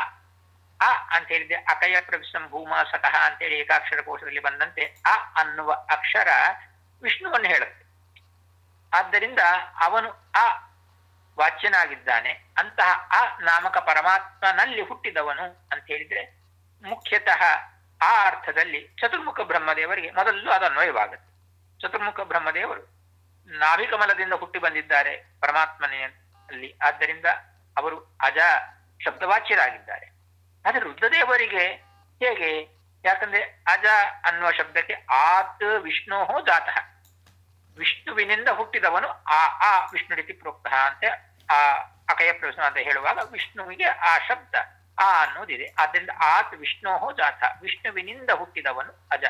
A: ಅಂತ ಹೇಳಿದ್ರೆ ಅಕಯ ಪ್ರವಿಶಂ ಭೂಮಾ ಸಕಃ ಅಂತೇಳಿ ಏಕಾಕ್ಷರ ಕೋಶದಲ್ಲಿ ಬಂದಂತೆ ಅ ಅನ್ನುವ ಅಕ್ಷರ ವಿಷ್ಣುವನ್ನು ಹೇಳುತ್ತೆ. ಆದ್ದರಿಂದ ಅವನು ಅ ವಾಚ್ಯನಾಗಿದ್ದಾನೆ. ಅಂತಹ ಅ ನಾಮಕ ಪರಮಾತ್ಮನಲ್ಲಿ ಹುಟ್ಟಿದವನು ಅಂತ ಹೇಳಿದ್ರೆ ಮುಖ್ಯತಃ ಆ ಅರ್ಥದಲ್ಲಿ ಚತುರ್ಮುಖ ಬ್ರಹ್ಮದೇವರಿಗೆ ಮೊದಲು ಅದು ಅನ್ವಯವಾಗುತ್ತೆ. ಚತುರ್ಮುಖ ಬ್ರಹ್ಮದೇವರು ನಾಭಿಕಮಲದಿಂದ ಹುಟ್ಟಿ ಬಂದಿದ್ದಾರೆ ಪರಮಾತ್ಮನಲ್ಲಿ. ಆದ್ದರಿಂದ ಅವರು ಅಜ ಶಬ್ದವಾಚ್ಯರಾಗಿದ್ದಾರೆ. ಆದರೆ ರುದ್ರದೇವರಿಗೆ ಹೇಗೆ? ಯಾಕಂದ್ರೆ ಅಜ ಅನ್ನುವ ಶಬ್ದಕ್ಕೆ ಆತ್ ವಿಷ್ಣೋಹೋ ಜಾತಃ, ವಿಷ್ಣುವಿನಿಂದ ಹುಟ್ಟಿದವನು ಆ ವಿಷ್ಣು ರೀತಿ ಪ್ರೋಕ್ತ ಅಂತ ಆ ಅಕಯ ಪ್ರವೇಶ ಅಂತ ಹೇಳುವಾಗ ವಿಷ್ಣುವಿಗೆ ಆ ಶಬ್ದ ಆ ಅನ್ನೋದಿದೆ. ಆದ್ದರಿಂದ ಆತ್ ವಿಷ್ಣೋಹೋ ಜಾತ, ವಿಷ್ಣುವಿನಿಂದ ಹುಟ್ಟಿದವನು ಅಜ.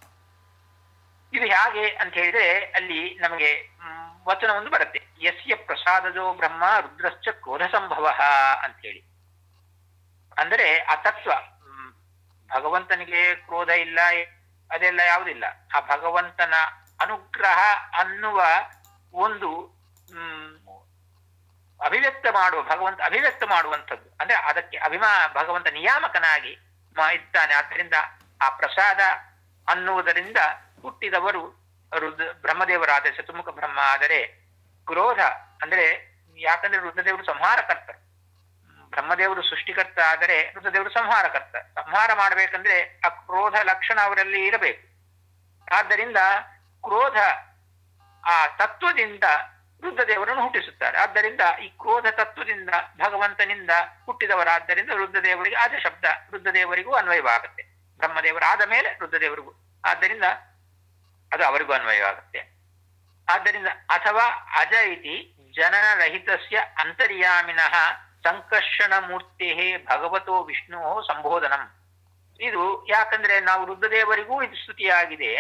A: ಇದು ಹೇಗೆ ಅಂತ ಹೇಳಿದ್ರೆ ಅಲ್ಲಿ ನಮಗೆ ವಚನ ಒಂದು ಬರುತ್ತೆ. ಯಸ್ಯ ಪ್ರಸಾದಜೋ ಬ್ರಹ್ಮ ರುದ್ರಶ್ಚ ಕ್ರೋಧ ಸಂಭವ ಅಂತ ಹೇಳಿ. ಅಂದರೆ ಆ ತತ್ವ, ಭಗವಂತನಿಗೆ ಕ್ರೋಧ ಇಲ್ಲ, ಅದೆಲ್ಲ ಯಾವುದಿಲ್ಲ. ಆ ಭಗವಂತನ ಅನುಗ್ರಹ ಅನ್ನುವ ಒಂದು ಭಗವಂತ ಅಭಿವ್ಯಕ್ತ ಮಾಡುವಂಥದ್ದು. ಅಂದ್ರೆ ಅದಕ್ಕೆ ಭಗವಂತ ನಿಯಾಮಕನಾಗಿ ಇದ್ದಾನೆ. ಆದ್ದರಿಂದ ಆ ಪ್ರಸಾದ ಅನ್ನುವುದರಿಂದ ಹುಟ್ಟಿದವರು ಬ್ರಹ್ಮದೇವರಾದ ಚತುರ್ಮುಖ ಬ್ರಹ್ಮ. ಆದರೆ ಕ್ರೋಧ ಅಂದ್ರೆ, ಯಾಕಂದ್ರೆ ರುದ್ರದೇವರು ಸಂಹಾರಕರ್ತರು, ಬ್ರಹ್ಮದೇವರು ಸೃಷ್ಟಿಕರ್ತ, ಆದರೆ ರುದ್ರದೇವರು ಸಂಹಾರಕರ್ತ. ಸಂಹಾರ ಮಾಡ್ಬೇಕಂದ್ರೆ ಆ ಕ್ರೋಧ ಲಕ್ಷಣ ಅವರಲ್ಲಿ ಇರಬೇಕು. ಆದ್ದರಿಂದ ಕ್ರೋಧ ಆ ತತ್ವದಿಂದ ರುದ್ರದೇವರನ್ನು ಹುಟ್ಟಿಸುತ್ತಾರೆ. ಆದ್ದರಿಂದ ಈ ಕ್ರೋಧ ತತ್ವದಿಂದ ಭಗವಂತನಿಂದ ಹುಟ್ಟಿದವರಾದ್ದರಿಂದ ರುದ್ರದೇವರಿಗೆ ಅಜ ಶಬ್ದ ರುದ್ರದೇವರಿಗೂ ಅನ್ವಯವಾಗುತ್ತೆ. ಬ್ರಹ್ಮದೇವರಾದ ಮೇಲೆ ರುದ್ರದೇವರಿಗೂ, ಆದ್ದರಿಂದ ಅದು ಅವರಿಗೂ ಅನ್ವಯವಾಗುತ್ತೆ. ಆದ್ದರಿಂದ ಅಥವಾ ಅಜ ಇತಿ ಜನನರಹಿತಸ್ಯ ಅಂತರ್ಯಾಮಿನಃ ಸಂಕರ್ಷಣ ಮೂರ್ತಿ ಭಗವತೋ ವಿಷ್ಣು ಸಂಬೋಧನಂ. ಇದು ಯಾಕಂದ್ರೆ ನಾವು ರುದ್ರದೇವರಿಗೂ ಇದು ಸ್ತುತಿಯಾಗಿದೆ,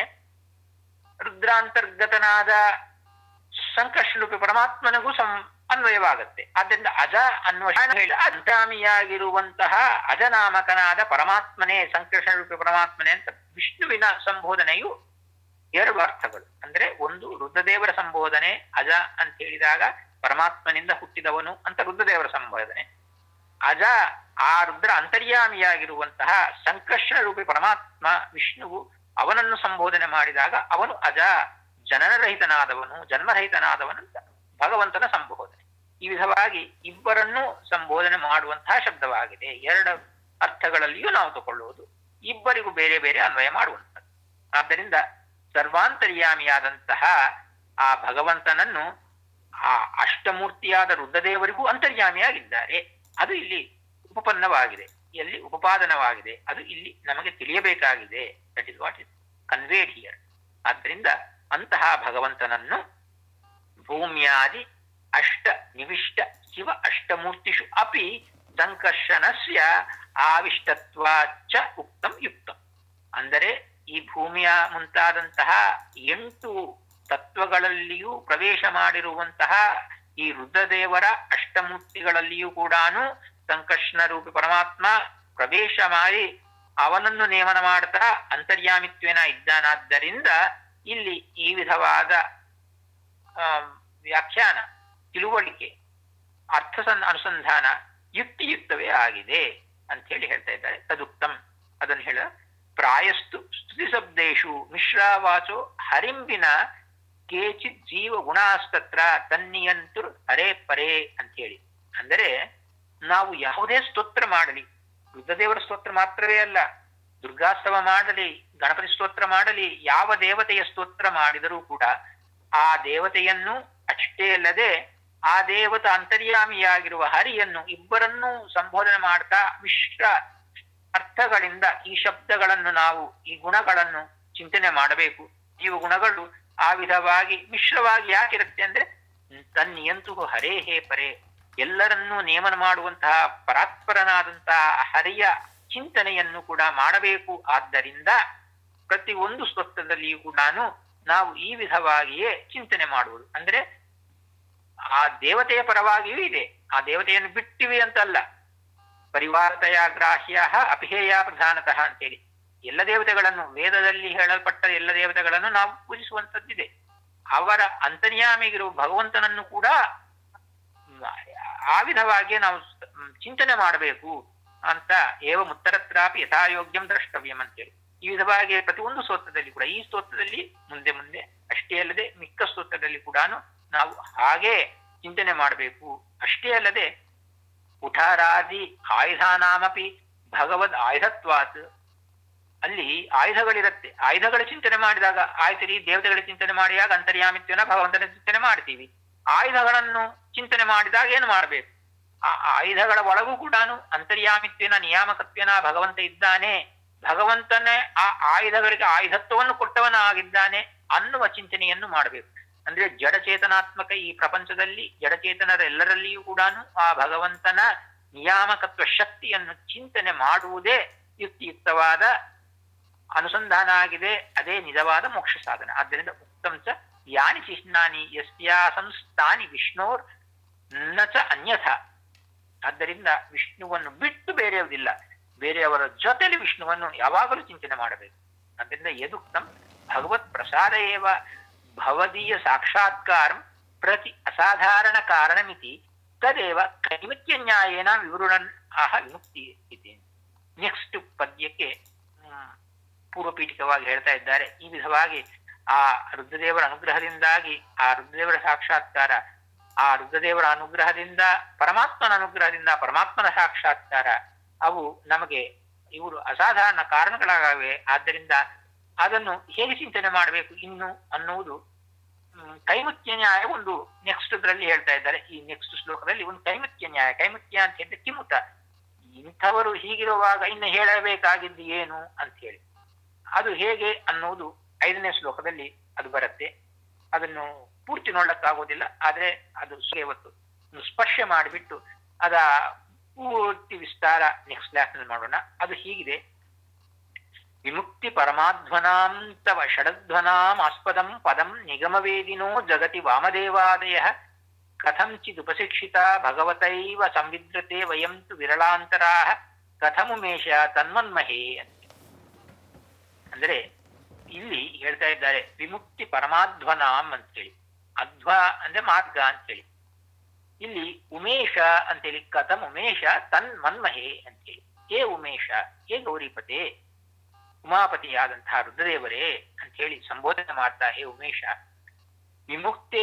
A: ರುದ್ರಾಂತರ್ಗತನಾದ ಸಂಕರ್ಷಣರೂಪಿ ಪರಮಾತ್ಮನಿಗೂ ಅನ್ವಯವಾಗುತ್ತೆ. ಆದ್ದರಿಂದ ಅಜ ಅನ್ನುವ ಅಂತರ್ಯಾಮಿಯಾಗಿರುವಂತಹ ಅಜನಾಮಕನಾದ ಪರಮಾತ್ಮನೇ, ಸಂಕರ್ಷಣರೂಪಿ ಪರಮಾತ್ಮನೇ ಅಂತ ವಿಷ್ಣುವಿನ ಸಂಬೋಧನೆಯು ಎರಡು ಅರ್ಥಗಳು. ಅಂದ್ರೆ ಒಂದು ರುದ್ರದೇವರ ಸಂಬೋಧನೆ, ಅಜ ಅಂತ ಹೇಳಿದಾಗ ಪರಮಾತ್ಮನಿಂದ ಹುಟ್ಟಿದವನು ಅಂತ ರುದ್ರದೇವರ ಸಂಬೋಧನೆ. ಅಜ ಆ ರುದ್ರ ಅಂತರ್ಯಾಮಿಯಾಗಿರುವಂತಹ ಸಂಕರ್ಷಣ ರೂಪಿ ಪರಮಾತ್ಮ ವಿಷ್ಣುವು ಅವನನ್ನು ಸಂಬೋಧನೆ ಮಾಡಿದಾಗ ಅವನು ಅಜ, ಜನನರಹಿತನಾದವನು, ಜನ್ಮರಹಿತನಾದವನಂತ ಭಗವಂತನ ಸಂಬೋಧನೆ. ಈ ವಿಧವಾಗಿ ಇಬ್ಬರನ್ನು ಸಂಬೋಧನೆ ಮಾಡುವಂತಹ ಶಬ್ದವಾಗಿದೆ. ಎರಡು ಅರ್ಥಗಳಲ್ಲಿಯೂ ನಾವು ತಗೊಳ್ಳುವುದು, ಇಬ್ಬರಿಗೂ ಬೇರೆ ಬೇರೆ ಅನ್ವಯ ಮಾಡುವಂಥದ್ದು. ಆದ್ದರಿಂದ ಸರ್ವಾಂತರ್ಯಾಮಿಯಾದಂತಹ ಆ ಭಗವಂತನನ್ನು ಆ ಅಷ್ಟಮೂರ್ತಿಯಾದ ರುದ್ರದೇವರಿಗೂ ಅಂತರ್ಯಾಮಿಯಾಗಿದ್ದಾರೆ. ಅದು ಇಲ್ಲಿ ಉಪಪನ್ನವಾಗಿದೆ, ಎಲ್ಲಿ ಉಪಪಾದನವಾಗಿದೆ, ಅದು ಇಲ್ಲಿ ನಮಗೆ ತಿಳಿಯಬೇಕಾಗಿದೆ. That is what is conveyed here. ಆದ್ದರಿಂದ ಅಂತಹ ಭಗವಂತನನ್ನು ಭೂಮ್ಯಾದಿ ಅಷ್ಟ ನಿವಿಷ್ಟ ಶಿವ ಅಷ್ಟಮೂರ್ತಿಷು ಅಪಿ ಸಂಕರ್ಷಣಸ್ಯ ಆವಿಷ್ಟತ್ವಾಚ ಉಕ್ತಂ ಯುಕ್ತಂ. ಅಂದರೆ ಈ ಭೂಮಿಯ ಮುಂತಾದಂತಹ 8 ತತ್ವಗಳಲ್ಲಿಯೂ ಪ್ರವೇಶ ಮಾಡಿರುವಂತಹ ಈ ರುದ್ರದೇವರ ಅಷ್ಟಮೂರ್ತಿಗಳಲ್ಲಿಯೂ ಕೂಡ ಸಂಕರ್ಷಣ ರೂಪಿ ಪರಮಾತ್ಮ ಪ್ರವೇಶ ಮಾಡಿ ಅವನನ್ನು ನೇಮನ ಮಾಡ್ತಾ ಅಂತರ್ಯಾಮಿತ್ವೇನ ಇದ್ದಾನಾದ್ದರಿಂದ ಇಲ್ಲಿ ಈ ವಿಧವಾದ ವ್ಯಾಖ್ಯಾನ, ತಿಳುವಳಿಕೆ, ಅರ್ಥ ಅನುಸಂಧಾನ ಯುಕ್ತಿಯುಕ್ತವೇ ಆಗಿದೆ ಅಂತ ಹೇಳಿ ಹೇಳ್ತಾ ಇದ್ದಾರೆ. ತದುಕ್ತಂ, ಅದನ್ನು ಹೇಳ ಪ್ರಾಯಸ್ತು ಸ್ತುತಿ ಶಬ್ದೇಶು ಮಿಶ್ರಾವಾಚೋ ಹರಿಂಬಿನ ಕೇಚಿತ್ ಜೀವ ಗುಣಾಸ್ತತ್ರ ತನ್ನಿಯಂತುರ್ ಹರೇ ಪರೇ ಅಂತ ಹೇಳಿ. ಅಂದರೆ ನಾವು ಯಾವುದೇ ಸ್ತೋತ್ರ ಮಾಡಲಿ, ರುದ್ರದೇವರ ಸ್ತೋತ್ರ ಮಾತ್ರವೇ ಅಲ್ಲ, ದುರ್ಗಾಸ್ತವ ಮಾಡಲಿ, ಗಣಪತಿ ಸ್ತೋತ್ರ ಮಾಡಲಿ, ಯಾವ ದೇವತೆಯ ಸ್ತೋತ್ರ ಮಾಡಿದರೂ ಕೂಡ ಆ ದೇವತೆಯನ್ನು ಅಷ್ಟೇ ಅಲ್ಲದೆ ಆ ದೇವತ ಅಂತರ್ಯಾಮಿಯಾಗಿರುವ ಹರಿಯನ್ನು ಇಬ್ಬರನ್ನೂ ಸಂಬೋಧನೆ ಮಾಡ್ತಾ ಮಿಶ್ರ ಅರ್ಥಗಳಿಂದ ಈ ಶಬ್ದಗಳನ್ನು ನಾವು, ಈ ಗುಣಗಳನ್ನು ಚಿಂತನೆ ಮಾಡಬೇಕು. ಇವು ಗುಣಗಳು ಆ ವಿಧವಾಗಿ ಮಿಶ್ರವಾಗಿ ಯಾಕಿರುತ್ತೆ ಅಂದ್ರೆ ತನ್ನಿಯಂತು ಹರೇ ಹೇ ಪರೇ, ಎಲ್ಲರನ್ನೂ ನೇಮನ ಮಾಡುವಂತಹ ಪರಾತ್ಪರನಾದಂತಹ ಹರಿಯ ಚಿಂತನೆಯನ್ನು ಕೂಡ ಮಾಡಬೇಕು. ಆದ್ದರಿಂದ ಪ್ರತಿ ಒಂದು ಸ್ತೋತ್ರದಲ್ಲಿಯೂ ಕೂಡ ನಾವು ಈ ವಿಧವಾಗಿಯೇ ಚಿಂತನೆ ಮಾಡುವುದು. ಅಂದ್ರೆ ಆ ದೇವತೆಯ ಪರವಾಗಿಯೂ ಇದೆ, ಆ ದೇವತೆಯನ್ನು ಬಿಟ್ಟಿವಿ ಅಂತಲ್ಲ. ಪರಿವಾರತೆಯ ಗ್ರಾಹ್ಯ ಅಪಿಹೇಯ ಪ್ರಧಾನತಃ ಅಂತೇಳಿ ಎಲ್ಲ ದೇವತೆಗಳನ್ನು, ವೇದದಲ್ಲಿ ಹೇಳಲ್ಪಟ್ಟ ಎಲ್ಲ ದೇವತೆಗಳನ್ನು ನಾವು ಪೂಜಿಸುವಂಥದ್ದಿದೆ. ಅವರ ಅಂತರ್ಯಾಮಿಗಿರುವ ಭಗವಂತನನ್ನು ಕೂಡ ಆ ವಿಧವಾಗಿಯೇ ನಾವು ಚಿಂತನೆ ಮಾಡಬೇಕು ಅಂತ ಏವ ಮುತ್ತರತ್ರಾಪಿ ಯಥಾಯೋಗ್ಯಂ ದ್ರಷ್ಟವ್ಯಂ ಅಂತೇಳಿ ಈ ವಿಧವಾಗಿ ಪ್ರತಿಯೊಂದು ಸ್ತೋತ್ರದಲ್ಲಿ ಕೂಡ, ಈ ಸ್ತೋತ್ರದಲ್ಲಿ ಮುಂದೆ ಮುಂದೆ ಅಷ್ಟೇ ಅಲ್ಲದೆ ಮಿಕ್ಕ ಸ್ತೋತ್ರದಲ್ಲಿ ಕೂಡ ನಾವು ಹಾಗೆ ಚಿಂತನೆ ಮಾಡಬೇಕು. ಅಷ್ಟೇ ಅಲ್ಲದೆ ಕುಠಾರಾದಿ ಆಯುಧಾನಾಮಪಿ ಭಗವದ್ ಆಯುಧತ್ವಾತ್, ಅಲ್ಲಿ ಆಯುಧಗಳಿರುತ್ತೆ, ಆಯುಧಗಳ ಚಿಂತನೆ ಮಾಡಿದಾಗ ಆಯ್ತು, ದೇವತೆಗಳ ಚಿಂತನೆ ಮಾಡಿದಾಗ ಅಂತರ್ಯಾಮಿತ್ವನ ಭಗವಂತನ ಚಿಂತನೆ ಮಾಡ್ತೀವಿ. ಆಯುಧಗಳನ್ನು ಚಿಂತನೆ ಮಾಡಿದಾಗ ಏನು ಮಾಡಬೇಕು? ಆ ಆಯುಧಗಳ ಒಳಗೂ ಕೂಡ ಅಂತರ್ಯಾಮಿತ್ವನ ನಿಯಾಮಕತ್ವನ ಭಗವಂತ ಇದ್ದಾನೆ, ಭಗವಂತನೇ ಆ ಆಯುಧಗಳಿಗೆ ಆಯುಧತ್ವವನ್ನು ಕೊಟ್ಟವನಾಗಿದ್ದಾನೆ ಅನ್ನುವ ಚಿಂತನೆಯನ್ನು ಮಾಡಬೇಕು. ಅಂದ್ರೆ ಜಡಚೇತನಾತ್ಮಕ ಈ ಪ್ರಪಂಚದಲ್ಲಿ ಜಡಚೇತನರೆಲ್ಲರಲ್ಲಿಯೂ ಕೂಡ ಆ ಭಗವಂತನ ನಿಯಾಮಕತ್ವ ಶಕ್ತಿಯನ್ನು ಚಿಂತನೆ ಮಾಡುವುದೇ ಯುಕ್ತಿಯುಕ್ತವಾದ ಅನುಸಂಧಾನ ಆಗಿದೆ. ಅದೇ ನಿಜವಾದ ಮೋಕ್ಷ ಸಾಧನ. ಆದ್ದರಿಂದ ಉಕ್ತಂಚ ಯಾನಿ ಚಿಹ್ನಾನಿ ಯಸ್ಯಾ ಸಂಸ್ಥಾನಿ ವಿಷ್ಣೋರ್ ನ ಚ ಅನ್ಯಥ. ಆದ್ದರಿಂದ ವಿಷ್ಣುವನ್ನು ಬಿಟ್ಟು ಬೇರೆಯವರಿಲ್ಲ, ಬೇರೆಯವರ ಜೊತೆಲಿ ವಿಷ್ಣುವನ್ನು ಯಾವಾಗಲೂ ಚಿಂತನೆ ಮಾಡಬೇಕು. ಅದರಿಂದ ಯದುಕ್ತಂ ಭಗವತ್ ಪ್ರಸಾದ ಏವ ಭವದೀಯ ಸಾಕ್ಷಾತ್ಕಾರಂ ಪ್ರತಿ ಅಸಾಧಾರಣ ಕಾರಣಮಿತಿ ತದೇವ ಕೈಮತ್ಯ ನ್ಯಾಯೇನ ವಿವೃಣನ್ ಆಹ ವಿಮುಕ್ತಿ ಇದೆ. ನೆಕ್ಸ್ಟ್ ಪದ್ಯಕ್ಕೆ ಪೂರ್ವಪೀಠಿಕವಾಗಿ ಹೇಳ್ತಾ ಇದ್ದಾರೆ. ಈ ವಿಧವಾಗಿ ಆ ರುದ್ರದೇವರ ಅನುಗ್ರಹದಿಂದಾಗಿ ಆ ರುದ್ರದೇವರ ಸಾಕ್ಷಾತ್ಕಾರ, ಆ ರುದ್ರದೇವರ ಅನುಗ್ರಹದಿಂದ ಪರಮಾತ್ಮನ ಅನುಗ್ರಹದಿಂದ ಪರಮಾತ್ಮನ ಸಾಕ್ಷಾತ್ಕಾರ, ಅವು ನಮಗೆ ಇವರು ಅಸಾಧಾರಣ ಕಾರಣಗಳಾಗಿವೆ. ಆದ್ದರಿಂದ ಅದನ್ನು ಹೇಗೆ ಚಿಂತನೆ ಮಾಡಬೇಕು ಇನ್ನು ಅನ್ನುವುದು ಕೈಮುತ್ಯ ನ್ಯಾಯ ಒಂದು ನೆಕ್ಸ್ಟ್ ದ್ರಲ್ಲಿ ಹೇಳ್ತಾ ಇದ್ದಾರೆ. ಈ ನೆಕ್ಸ್ಟ್ ಶ್ಲೋಕದಲ್ಲಿ ಒಂದು ಕೈಮುತ್ಯ ನ್ಯಾಯ, ಕೈಮುತ್ಯ ಅಂತ ಹೇಳಿದ್ರೆ ಕಿಮುತ, ಇಂಥವರು ಹೀಗಿರುವಾಗ ಇನ್ನು ಹೇಳಬೇಕಾಗಿದ್ದು ಏನು ಅಂತ ಹೇಳಿ ಅದು ಹೇಗೆ ಅನ್ನುವುದು 5ನೇ ಶ್ಲೋಕದಲ್ಲಿ ಅದು ಬರುತ್ತೆ. ಅದನ್ನು ಪೂರ್ತಿ ನೋಡ್ಲಕ್ಕಾಗೋದಿಲ್ಲ, ಆದ್ರೆ ಅದು ಇವತ್ತು ಸ್ಪರ್ಶ ಮಾಡಿಬಿಟ್ಟು ಅದ ಪೂರ್ತಿ ವಿಸ್ತಾರ ನೆಕ್ಸ್ಟ್ ಕ್ಲಾಸ್ ನಲ್ಲಿ ಮಾಡೋಣ. ಅದು ಹೀಗಿದೆ. ವಿಮುಕ್ತಿ ಪರಮಾಧ್ವನಾಂ ತವ ಷಡಧ್ವನಾಂ ಆಸ್ಪದಂ ಪದಂ ನಿಗಮವೇದಿನೋ ಜಗತಿ ವಾಮದೇವಾದಯ ಕಥಂಚಿದುಪಶಿಕ್ಷಿತ ಭಗವತೈವ ಸಂವಿದ್ರತೆ ವಯಂ ತು ವಿರಳಾಂತರಾಹ ಕಥಮುಮೇಶ ತನ್ಮನ್ಮಹೇ ಅಂತ. ಅಂದ್ರೆ ಇಲ್ಲಿ ಹೇಳ್ತಾ ಇದ್ದಾರೆ ವಿಮುಕ್ತಿ ಪರಮಾಧ್ವನಾಂ ಅಂತೇಳಿ. ಅಧ್ವ ಅಂದ್ರೆ ಮಾರ್ಗ ಅಂತೇಳಿ. ಇಲ್ಲಿ ಉಮೇಶ ಅಂತೇಳಿ ಕಥಂ ಉಮೇಶ ತನ್ ಮನ್ಮಹೇ ಅಂತೇಳಿ. ಹೇ ಉಮೇಶ, ಹೇ ಗೌರಿಪತೆ, ಉಮಾಪತಿಯಾದಂತಹ ರುದ್ರದೇವರೇ ಅಂತ ಹೇಳಿ ಸಂಬೋಧನೆ ಮಾಡ್ತಾ, ಹೇ ಉಮೇಶ, ವಿಮುಕ್ತೇ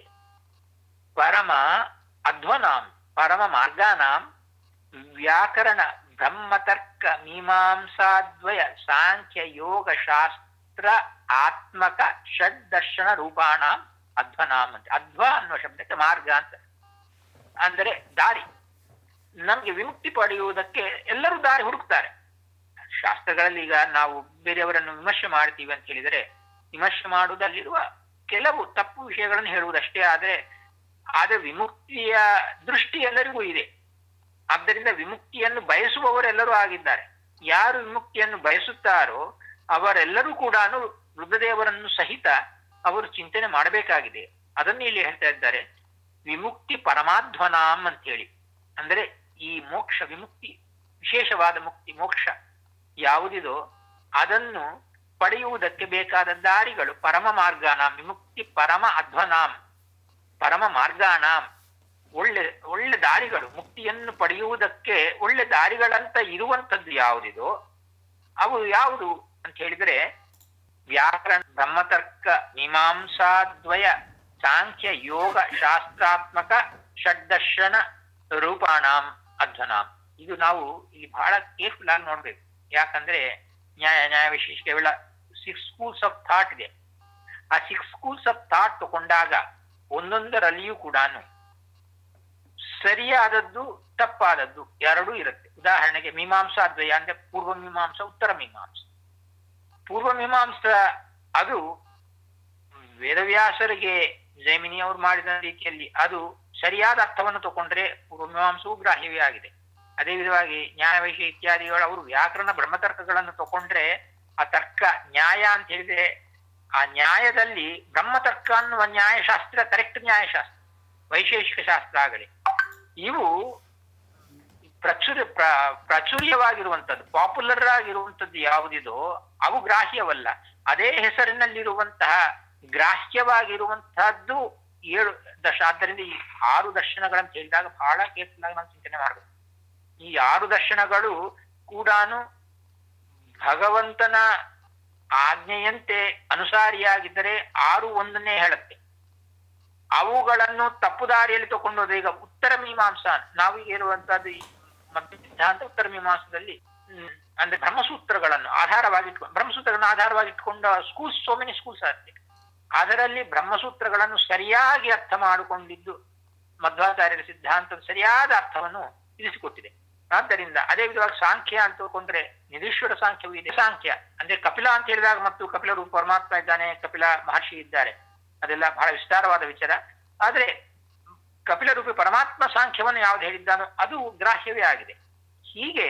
A: ಪರಮ ಅಧ್ವನಾಂ ಪರಮ ಮಾರ್ಗಾನಾಂ ವ್ಯಾಕರಣ ಬ್ರಹ್ಮತರ್ಕ ಮೀಮಾಂಸಾದ್ವಯ ಸಾಂಖ್ಯ ಯೋಗ ಶಾಸ್ತ್ರ ಆತ್ಮಕ ಷಡ್ದರ್ಶನ ರೂಪಾಣಾಂ ಅಧ್ವನಾಂ ಅಂತ. ಅಧ್ವ ಅನ್ನುವ ಶಬ್ದಕ್ಕೆ ಮಾರ್ಗ ಅಂತ ಅಂದರೆ ದಾರಿ. ನಮ್ಗೆ ವಿಮುಕ್ತಿ ಪಡೆಯುವುದಕ್ಕೆ ಎಲ್ಲರೂ ದಾರಿ ಹುಡುಕ್ತಾರೆ. ಶಾಸ್ತ್ರಗಳಲ್ಲಿ ಈಗ ನಾವು ಬೇರೆಯವರನ್ನು ವಿಮರ್ಶೆ ಮಾಡ್ತೀವಿ ಅಂತ ಹೇಳಿದರೆ, ವಿಮರ್ಶೆ ಮಾಡುವುದಲ್ಲಿರುವ ಕೆಲವು ತಪ್ಪು ವಿಷಯಗಳನ್ನು ಹೇಳುವುದಷ್ಟೇ. ಆದ್ರೆ ವಿಮುಕ್ತಿಯ ದೃಷ್ಟಿ ಎಲ್ಲರಿಗೂ ಇದೆ. ಆದ್ದರಿಂದ ವಿಮುಕ್ತಿಯನ್ನು ಬಯಸುವವರೆಲ್ಲರೂ ಆಗಿದ್ದಾರೆ. ಯಾರು ವಿಮುಕ್ತಿಯನ್ನು ಬಯಸುತ್ತಾರೋ ಅವರೆಲ್ಲರೂ ಕೂಡ ರುದ್ರದೇವರನ್ನು ಸಹಿತ ಅವರು ಚಿಂತನೆ ಮಾಡಬೇಕಾಗಿದೆ. ಅದನ್ನು ಇಲ್ಲಿ ಹೇಳ್ತಾ ಇದ್ದಾರೆ, ವಿಮುಕ್ತಿ ಪರಮಾಧ್ವನಾಂ ಅಂತ ಹೇಳಿ. ಅಂದರೆ ಈ ಮೋಕ್ಷ ವಿಮುಕ್ತಿ, ವಿಶೇಷವಾದ ಮುಕ್ತಿ ಮೋಕ್ಷ ಯಾವುದಿದೋ ಅದನ್ನು ಪಡೆಯುವುದಕ್ಕೆ ಬೇಕಾದ ದಾರಿಗಳು ಪರಮ ಮಾರ್ಗಾನಾಂ, ವಿಮುಕ್ತಿ ಪರಮ ಅಧ್ವನಾಂ ಪರಮ ಮಾರ್ಗಾನಾಂ, ಒಳ್ಳೆ ದಾರಿಗಳು, ಮುಕ್ತಿಯನ್ನು ಪಡೆಯುವುದಕ್ಕೆ ಒಳ್ಳೆ ದಾರಿಗಳಂತ ಇರುವಂತದ್ದು ಯಾವುದಿದೋ ಅವು ಯಾವುದು ಅಂತ ಹೇಳಿದ್ರೆ ವ್ಯಾಕರಣ ಬ್ರಹ್ಮತರ್ಕ ಮೀಮಾಂಸಾದ್ವಯ ಸಾಂಖ್ಯ ಯೋಗ ಶಾಸ್ತ್ರಾತ್ಮಕ ಷಡ್ದರ್ಶನ ರೂಪಾಣಾಂ ಅಧ್ವನಾಂ. ಇದು ನಾವು ಇಲ್ಲಿ ಬಹಳ ಕೇರ್ಫುಲ್ ಆಗಿ ನೋಡ್ಬೇಕು. ಯಾಕಂದ್ರೆ ನ್ಯಾಯ ವಿಶೇಷ 6 ಸ್ಕೂಲ್ಸ್ ಆಫ್ ಥಾಟ್ ಇದೆ. ಆ 6 ಸ್ಕೂಲ್ಸ್ ಆಫ್ ಥಾಟ್ ತಗೊಂಡಾಗ ಒಂದೊಂದರಲ್ಲಿಯೂ ಕೂಡ ಸರಿಯಾದದ್ದು ತಪ್ಪಾದದ್ದು ಎರಡೂ ಇರುತ್ತೆ. ಉದಾಹರಣೆಗೆ ಮೀಮಾಂಸಾದ್ವಯ ಅಂದ್ರೆ ಪೂರ್ವ ಮೀಮಾಂಸ ಉತ್ತರ ಮೀಮಾಂಸ. ಪೂರ್ವ ಮೀಮಾಂಸ ಅದು ವೇದವ್ಯಾಸರಿಗೆ ಜೈಮಿನಿ ಅವರು ಮಾಡಿದ ರೀತಿಯಲ್ಲಿ ಅದು ಸರಿಯಾದ ಅರ್ಥವನ್ನು ತಗೊಂಡ್ರೆ ಪೂರ್ವ ಮೀಮಾಂಸವು ಗ್ರಾಹ್ಯವೇ ಆಗಿದೆ. ಅದೇ ವಿಧವಾಗಿ ನ್ಯಾಯವೈಶ್ಯ ಇತ್ಯಾದಿಗಳು ಅವರು ವ್ಯಾಕರಣ ಬ್ರಹ್ಮತರ್ಕಗಳನ್ನು ತಗೊಂಡ್ರೆ ಆ ತರ್ಕ ನ್ಯಾಯ ಅಂತ ಹೇಳಿದ್ರೆ ಆ ನ್ಯಾಯದಲ್ಲಿ ಬ್ರಹ್ಮತರ್ಕ ಅನ್ನುವ ನ್ಯಾಯಶಾಸ್ತ್ರ ಕರೆಕ್ಟ್ ನ್ಯಾಯಶಾಸ್ತ್ರ, ವೈಶೇಷಿಕ ಶಾಸ್ತ್ರ ಆಗಲಿ ಇವು ಪ್ರಾಚುರ್ಯವಾಗಿರುವಂಥದ್ದು, ಪಾಪ್ಯುಲರ್ ಆಗಿರುವಂಥದ್ದು ಯಾವುದಿದೋ ಅವು ಗ್ರಾಹ್ಯವಲ್ಲ. ಅದೇ ಹೆಸರಿನಲ್ಲಿರುವಂತಹ ಗ್ರಾಹ್ಯವಾಗಿರುವಂತಹದ್ದು 7 ಆದ್ದರಿಂದ ಈ 6 ದರ್ಶನಗಳಂತ ಹೇಳಿದಾಗ ಬಹಳ ಕೇರ್ಫುಲ್ ಆಗಿ ನಾವು ಚಿಂತನೆ ಮಾಡಬೇಕು. ಈ 6 ದರ್ಶನಗಳು ಕೂಡ ಭಗವಂತನ ಆಜ್ಞೆಯಂತೆ ಅನುಸಾರಿಯಾಗಿದ್ದರೆ 6 ಒಂದನ್ನೇ ಹೇಳುತ್ತೆ. ಅವುಗಳನ್ನು ತಪ್ಪು ದಾರಿಯಲ್ಲಿ ತಗೊಂಡೋದು. ಈಗ ಉತ್ತರ ಮೀಮಾಂಸಾ ನಾವು ಇರುವಂತಹದ್ದು ಮಧ್ಯ ಸಿದ್ಧಾಂತ ಉತ್ತರ ಮೀಮಾಂಸದಲ್ಲಿ ಅಂದ್ರೆ ಬ್ರಹ್ಮಸೂತ್ರಗಳನ್ನು ಆಧಾರವಾಗಿ ಇಟ್ಕೊಂಡ ಸ್ಕೂಲ್ಸ್, ಸೋ ಮೆನಿ ಸ್ಕೂಲ್ಸ್ ಆಗುತ್ತೆ. ಅದರಲ್ಲಿ ಬ್ರಹ್ಮಸೂತ್ರಗಳನ್ನು ಸರಿಯಾಗಿ ಅರ್ಥ ಮಾಡಿಕೊಂಡಿದ್ದು ಮಧ್ವಾಚಾರ್ಯರ ಸಿದ್ಧಾಂತದ ಸರಿಯಾದ ಅರ್ಥವನ್ನು ತಿಳಿಸಿಕೊಟ್ಟಿದೆ. ಆದ್ದರಿಂದ ಅದೇ ವಿಧವಾಗಿ ಸಾಂಖ್ಯ ಅಂತ ತಗೊಂಡ್ರೆ ನಿರೀಶ್ವರ ಸಾಂಖ್ಯವೂ ಇದೆ. ಸಾಂಖ್ಯ ಅಂದ್ರೆ ಕಪಿಲ ಅಂತ ಹೇಳಿದಾಗ ಮತ್ತು ಕಪಿಲ ರೂಪ ಪರಮಾತ್ಮ ಇದ್ದಾನೆ, ಕಪಿಲ ಮಹರ್ಷಿ ಇದ್ದಾರೆ, ಅದೆಲ್ಲ ಬಹಳ ವಿಸ್ತಾರವಾದ ವಿಚಾರ. ಆದ್ರೆ ಕಪಿಲ ರೂಪಿ ಪರಮಾತ್ಮ ಸಾಂಖ್ಯವನ್ನು ಯಾವ್ದು ಹೇಳಿದ್ದಾನೋ ಅದು ಗ್ರಾಹ್ಯವೇ ಆಗಿದೆ. ಹೀಗೆ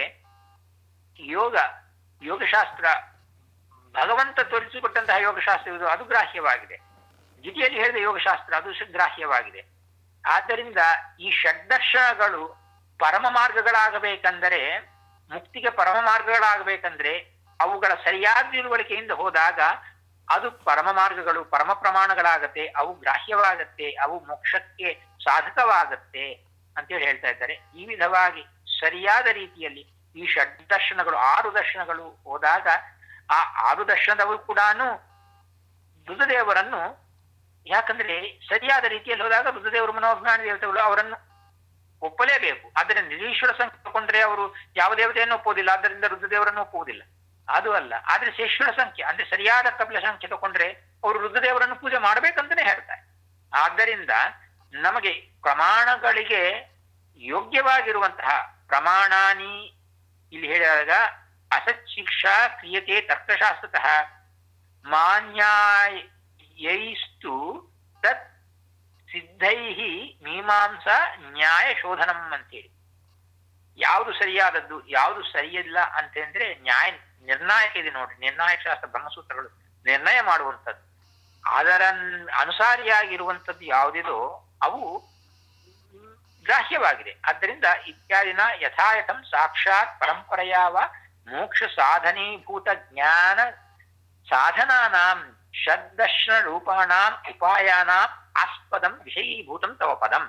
A: ಯೋಗಶಾಸ್ತ್ರ ಭಗವಂತ ತೋರಿಸಿಕೊಟ್ಟಂತಹ ಯೋಗಶಾಸ್ತ್ರ ಇದು, ಅದು ಗ್ರಾಹ್ಯವಾಗಿದೆ. ದ್ವಿತೀಯಲ್ಲಿ ಹೇಳಿದ ಯೋಗಶಾಸ್ತ್ರ ಅದು ಗ್ರಾಹ್ಯವಾಗಿದೆ. ಆದ್ದರಿಂದ ಈ ಷಡ್ದರ್ಶನಗಳು ಪರಮ ಮಾರ್ಗಗಳಾಗಬೇಕಂದರೆ, ಮುಕ್ತಿಗೆ ಪರಮ ಮಾರ್ಗಗಳಾಗಬೇಕಂದ್ರೆ ಅವುಗಳ ಸರಿಯಾದ ತಿಳುವಳಿಕೆಯಿಂದ ಹೋದಾಗ ಅದು ಪರಮ ಮಾರ್ಗಗಳು, ಪರಮ ಪ್ರಮಾಣಗಳಾಗತ್ತೆ, ಅವು ಗ್ರಾಹ್ಯವಾಗತ್ತೆ, ಅವು ಮೋಕ್ಷಕ್ಕೆ ಸಾಧಕವಾಗತ್ತೆ ಅಂತೇಳಿ ಹೇಳ್ತಾ ಇದ್ದಾರೆ. ಈ ವಿಧವಾಗಿ ಸರಿಯಾದ ರೀತಿಯಲ್ಲಿ ಈ ಷಡ್ದರ್ಶನಗಳು, 6 ದರ್ಶನಗಳು ಹೋದಾಗ ಆ 6 ದರ್ಶನದವರು ಕೂಡ ರುದ್ರದೇವರನ್ನು, ಯಾಕಂದ್ರೆ ಸರಿಯಾದ ರೀತಿಯಲ್ಲಿ ಹೋದಾಗ ರುದ್ರದೇವರು ಮನೋಜ್ಞಾನ ದೇವತೆಗಳು ಅವರನ್ನು ಒಪ್ಪಲೇಬೇಕು. ಆದರೆ ನಿರೀಶ್ವರ ಸಂಖ್ಯೆ ತಗೊಂಡ್ರೆ ಅವರು ಯಾವ ದೇವತೆಯನ್ನು ಒಪ್ಪುವುದಿಲ್ಲ, ಆದ್ದರಿಂದ ರುದ್ರದೇವರನ್ನು ಒಪ್ಪುವುದಿಲ್ಲ. ಅದು ಅಲ್ಲ. ಆದ್ರೆ ಶೇಶ್ವರ ಸಂಖ್ಯೆ ಅಂದ್ರೆ ಸರಿಯಾದ ಕಪಿಲ ಸಂಖ್ಯೆ ತಗೊಂಡ್ರೆ ಅವರು ರುದ್ರದೇವರನ್ನು ಪೂಜೆ ಮಾಡ್ಬೇಕಂತಾನೆ ಹೇಳ್ತಾರೆ. ಆದ್ದರಿಂದ ನಮಗೆ ಪ್ರಮಾಣಗಳಿಗೆ ಯೋಗ್ಯವಾಗಿರುವಂತಹ ಪ್ರಮಾಣಾನಿ ಇಲ್ಲಿ ಹೇಳಿದಾಗ ಅಸಚ್ಚಿಕ್ಷಾ ಕ್ರಿಯತೆ ತರ್ಕಶಾಸ್ತ್ರತಃ ಮಾನ್ಯಾಯೈಸ್ತು ತತ್ ಸಿದ್ಧೈ ಮೀಮಾಂಸಾ ನ್ಯಾಯ ಶೋಧನಂ ಅಂತೇಳಿ. ಯಾವುದು ಸರಿಯಾದದ್ದು ಯಾವುದು ಸರಿಯಿಲ್ಲ ಅಂತಂದ್ರೆ ನ್ಯಾಯ ನಿರ್ಣಾಯಕ ಇದೆ ನೋಡಿ. ನಿರ್ಣಾಯಕ ಶಾಸ್ತ್ರ ಬ್ರಹ್ಮಸೂತ್ರಗಳು ನಿರ್ಣಯ ಮಾಡುವಂಥದ್ದು, ಅದರ ಅನುಸಾರಿಯಾಗಿರುವಂಥದ್ದು ಯಾವುದಿದೋ ಅವು ಗ್ರಾಹ್ಯವಾಗಿದೆ. ಆದ್ದರಿಂದ ಇತ್ಯಾದಿನ ಯಥಾಯಥಂ ಸಾಕ್ಷಾತ್ ಪರಂಪರೆಯಾವ ಮೋಕ್ಷ ಸಾಧನೀಭೂತ ಜ್ಞಾನ ಸಾಧನಾನಾಂ ಷಡ್ದರ್ಶನ ರೂಪಾಣಾಂ ಉಪಾಯಾನಾಂ ಆಸ್ಪದಂ ವಿಷಯೀಭೂತಂ ತವ ಪದಂ.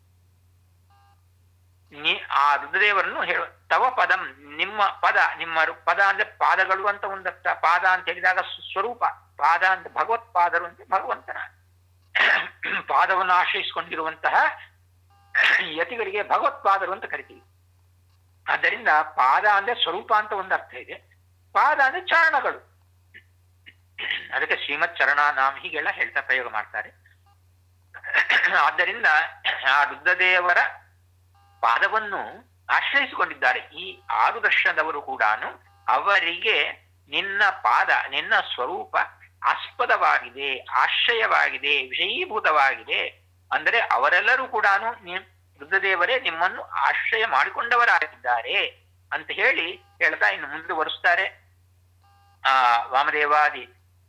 A: ಆ ರುದ್ರದೇವರನ್ನು ಹೇಳುವ ತವ ಪದಂ, ನಿಮ್ಮ ಪದ, ನಿಮ್ಮ ಪದ ಅಂದ್ರೆ ಪಾದಗಳು ಅಂತ ಒಂದರ್ಥ. ಪಾದ ಅಂತ ಹೇಳಿದಾಗ ಸ್ವರೂಪ, ಪಾದ ಅಂತ ಭಗವತ್ಪಾದರು ಅಂತ ಭಗವಂತನ ಪಾದವನ್ನು ಆಶ್ರಯಿಸಿಕೊಂಡಿರುವಂತಹ ಯತಿಗಳಿಗೆ ಭಗವತ್ಪಾದರು ಅಂತ ಕರಿತೀವಿ. ಆದ್ದರಿಂದ ಪಾದ ಅಂದ್ರೆ ಸ್ವರೂಪ ಅಂತ ಒಂದು ಅರ್ಥ ಇದೆ, ಪಾದ ಅಂದ್ರೆ ಚರಣಗಳು. ಅದಕ್ಕೆ ಶ್ರೀಮತ್ ಚರಣ ನಾಮ ಹೀಗೆಲ್ಲ ಹೇಳ್ತಾ ಪ್ರಯೋಗ ಮಾಡ್ತಾರೆ. ಆದ್ದರಿಂದ ಆ ರುದ್ರದೇವರ ಪಾದವನ್ನು ಆಶ್ರಯಿಸಿಕೊಂಡಿದ್ದಾರೆ ಈ 6 ದರ್ಶನದವರು ಕೂಡ. ಅವರಿಗೆ ನಿನ್ನ ಪಾದ, ನಿನ್ನ ಸ್ವರೂಪ ಆಸ್ಪದವಾಗಿದೆ, ಆಶ್ರಯವಾಗಿದೆ, ವಿಷಯೀಭೂತವಾಗಿದೆ. ಅಂದರೆ ಅವರೆಲ್ಲರೂ ಕೂಡ ರುದ್ರದೇವರೇ ನಿಮ್ಮನ್ನು ಆಶ್ರಯ ಮಾಡಿಕೊಂಡವರಾಗಿದ್ದಾರೆ ಅಂತ ಹೇಳಿ ಹೇಳ್ತಾ ಇನ್ನು ಮುಂದುವರಿಸ್ತಾರೆ. ವಾಮದೇವಾದಿ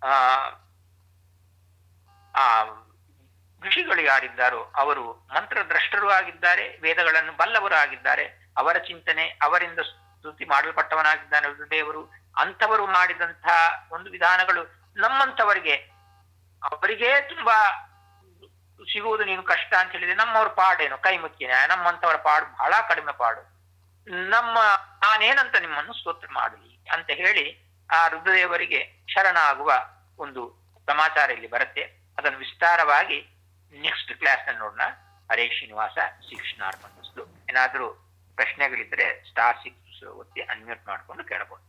A: ಋಷಿಗಳು ಯಾರಿದ್ದಾರೋ ಅವರು ಮಂತ್ರದ್ರಷ್ಟರು ಆಗಿದ್ದಾರೆ, ವೇದಗಳನ್ನು ಬಲ್ಲವರು ಆಗಿದ್ದಾರೆ. ಅವರ ಚಿಂತನೆ, ಅವರಿಂದ ಸ್ತುತಿ ಮಾಡಲ್ಪಟ್ಟವನಾಗಿದ್ದಾನೆ ರುದ್ರದೇವರು. ಅಂಥವರು ಮಾಡಿದಂತಹ ಒಂದು ವಿಧಾನಗಳು ನಮ್ಮಂಥವರಿಗೆ, ಅವರಿಗೇ ತುಂಬಾ ಸಿಗುವುದು ನೀನು ಕಷ್ಟ ಅಂತ ಹೇಳಿದ್ರೆ ನಮ್ಮವ್ರ ಪಾಡೇನು ಕೈ ಮುಚ್ಚಿನ, ನಮ್ಮಂಥವರ ಪಾಡು ಬಹಳ ಕಡಿಮೆ ಪಾಡು, ನಾನೇನಂತ ನಿಮ್ಮನ್ನು ಸ್ತೋತ್ರ ಮಾಡಲಿ ಅಂತ ಹೇಳಿ ಆ ರುದ್ರದೇವರಿಗೆ ಶರಣಾಗುವ ಒಂದು ಸಮಾಚಾರ ಇಲ್ಲಿ ಬರುತ್ತೆ. ಅದನ್ನು ವಿಸ್ತಾರವಾಗಿ ನೆಕ್ಸ್ಟ್ ಕ್ಲಾಸ್ ನಲ್ಲಿ ನೋಡೋಣ. ಹರೇ ಶ್ರೀನಿವಾಸ, ಶ್ರೀಕೃಷ್ಣಾರ್ಪಣಮಸ್ತು. ಏನಾದ್ರೂ ಪ್ರಶ್ನೆಗಳಿದ್ರೆ *6 ಒತ್ತಿ ಅನ್ಮ್ಯೂಟ್ ಮಾಡ್ಕೊಂಡು ಕೇಳಬಹುದು.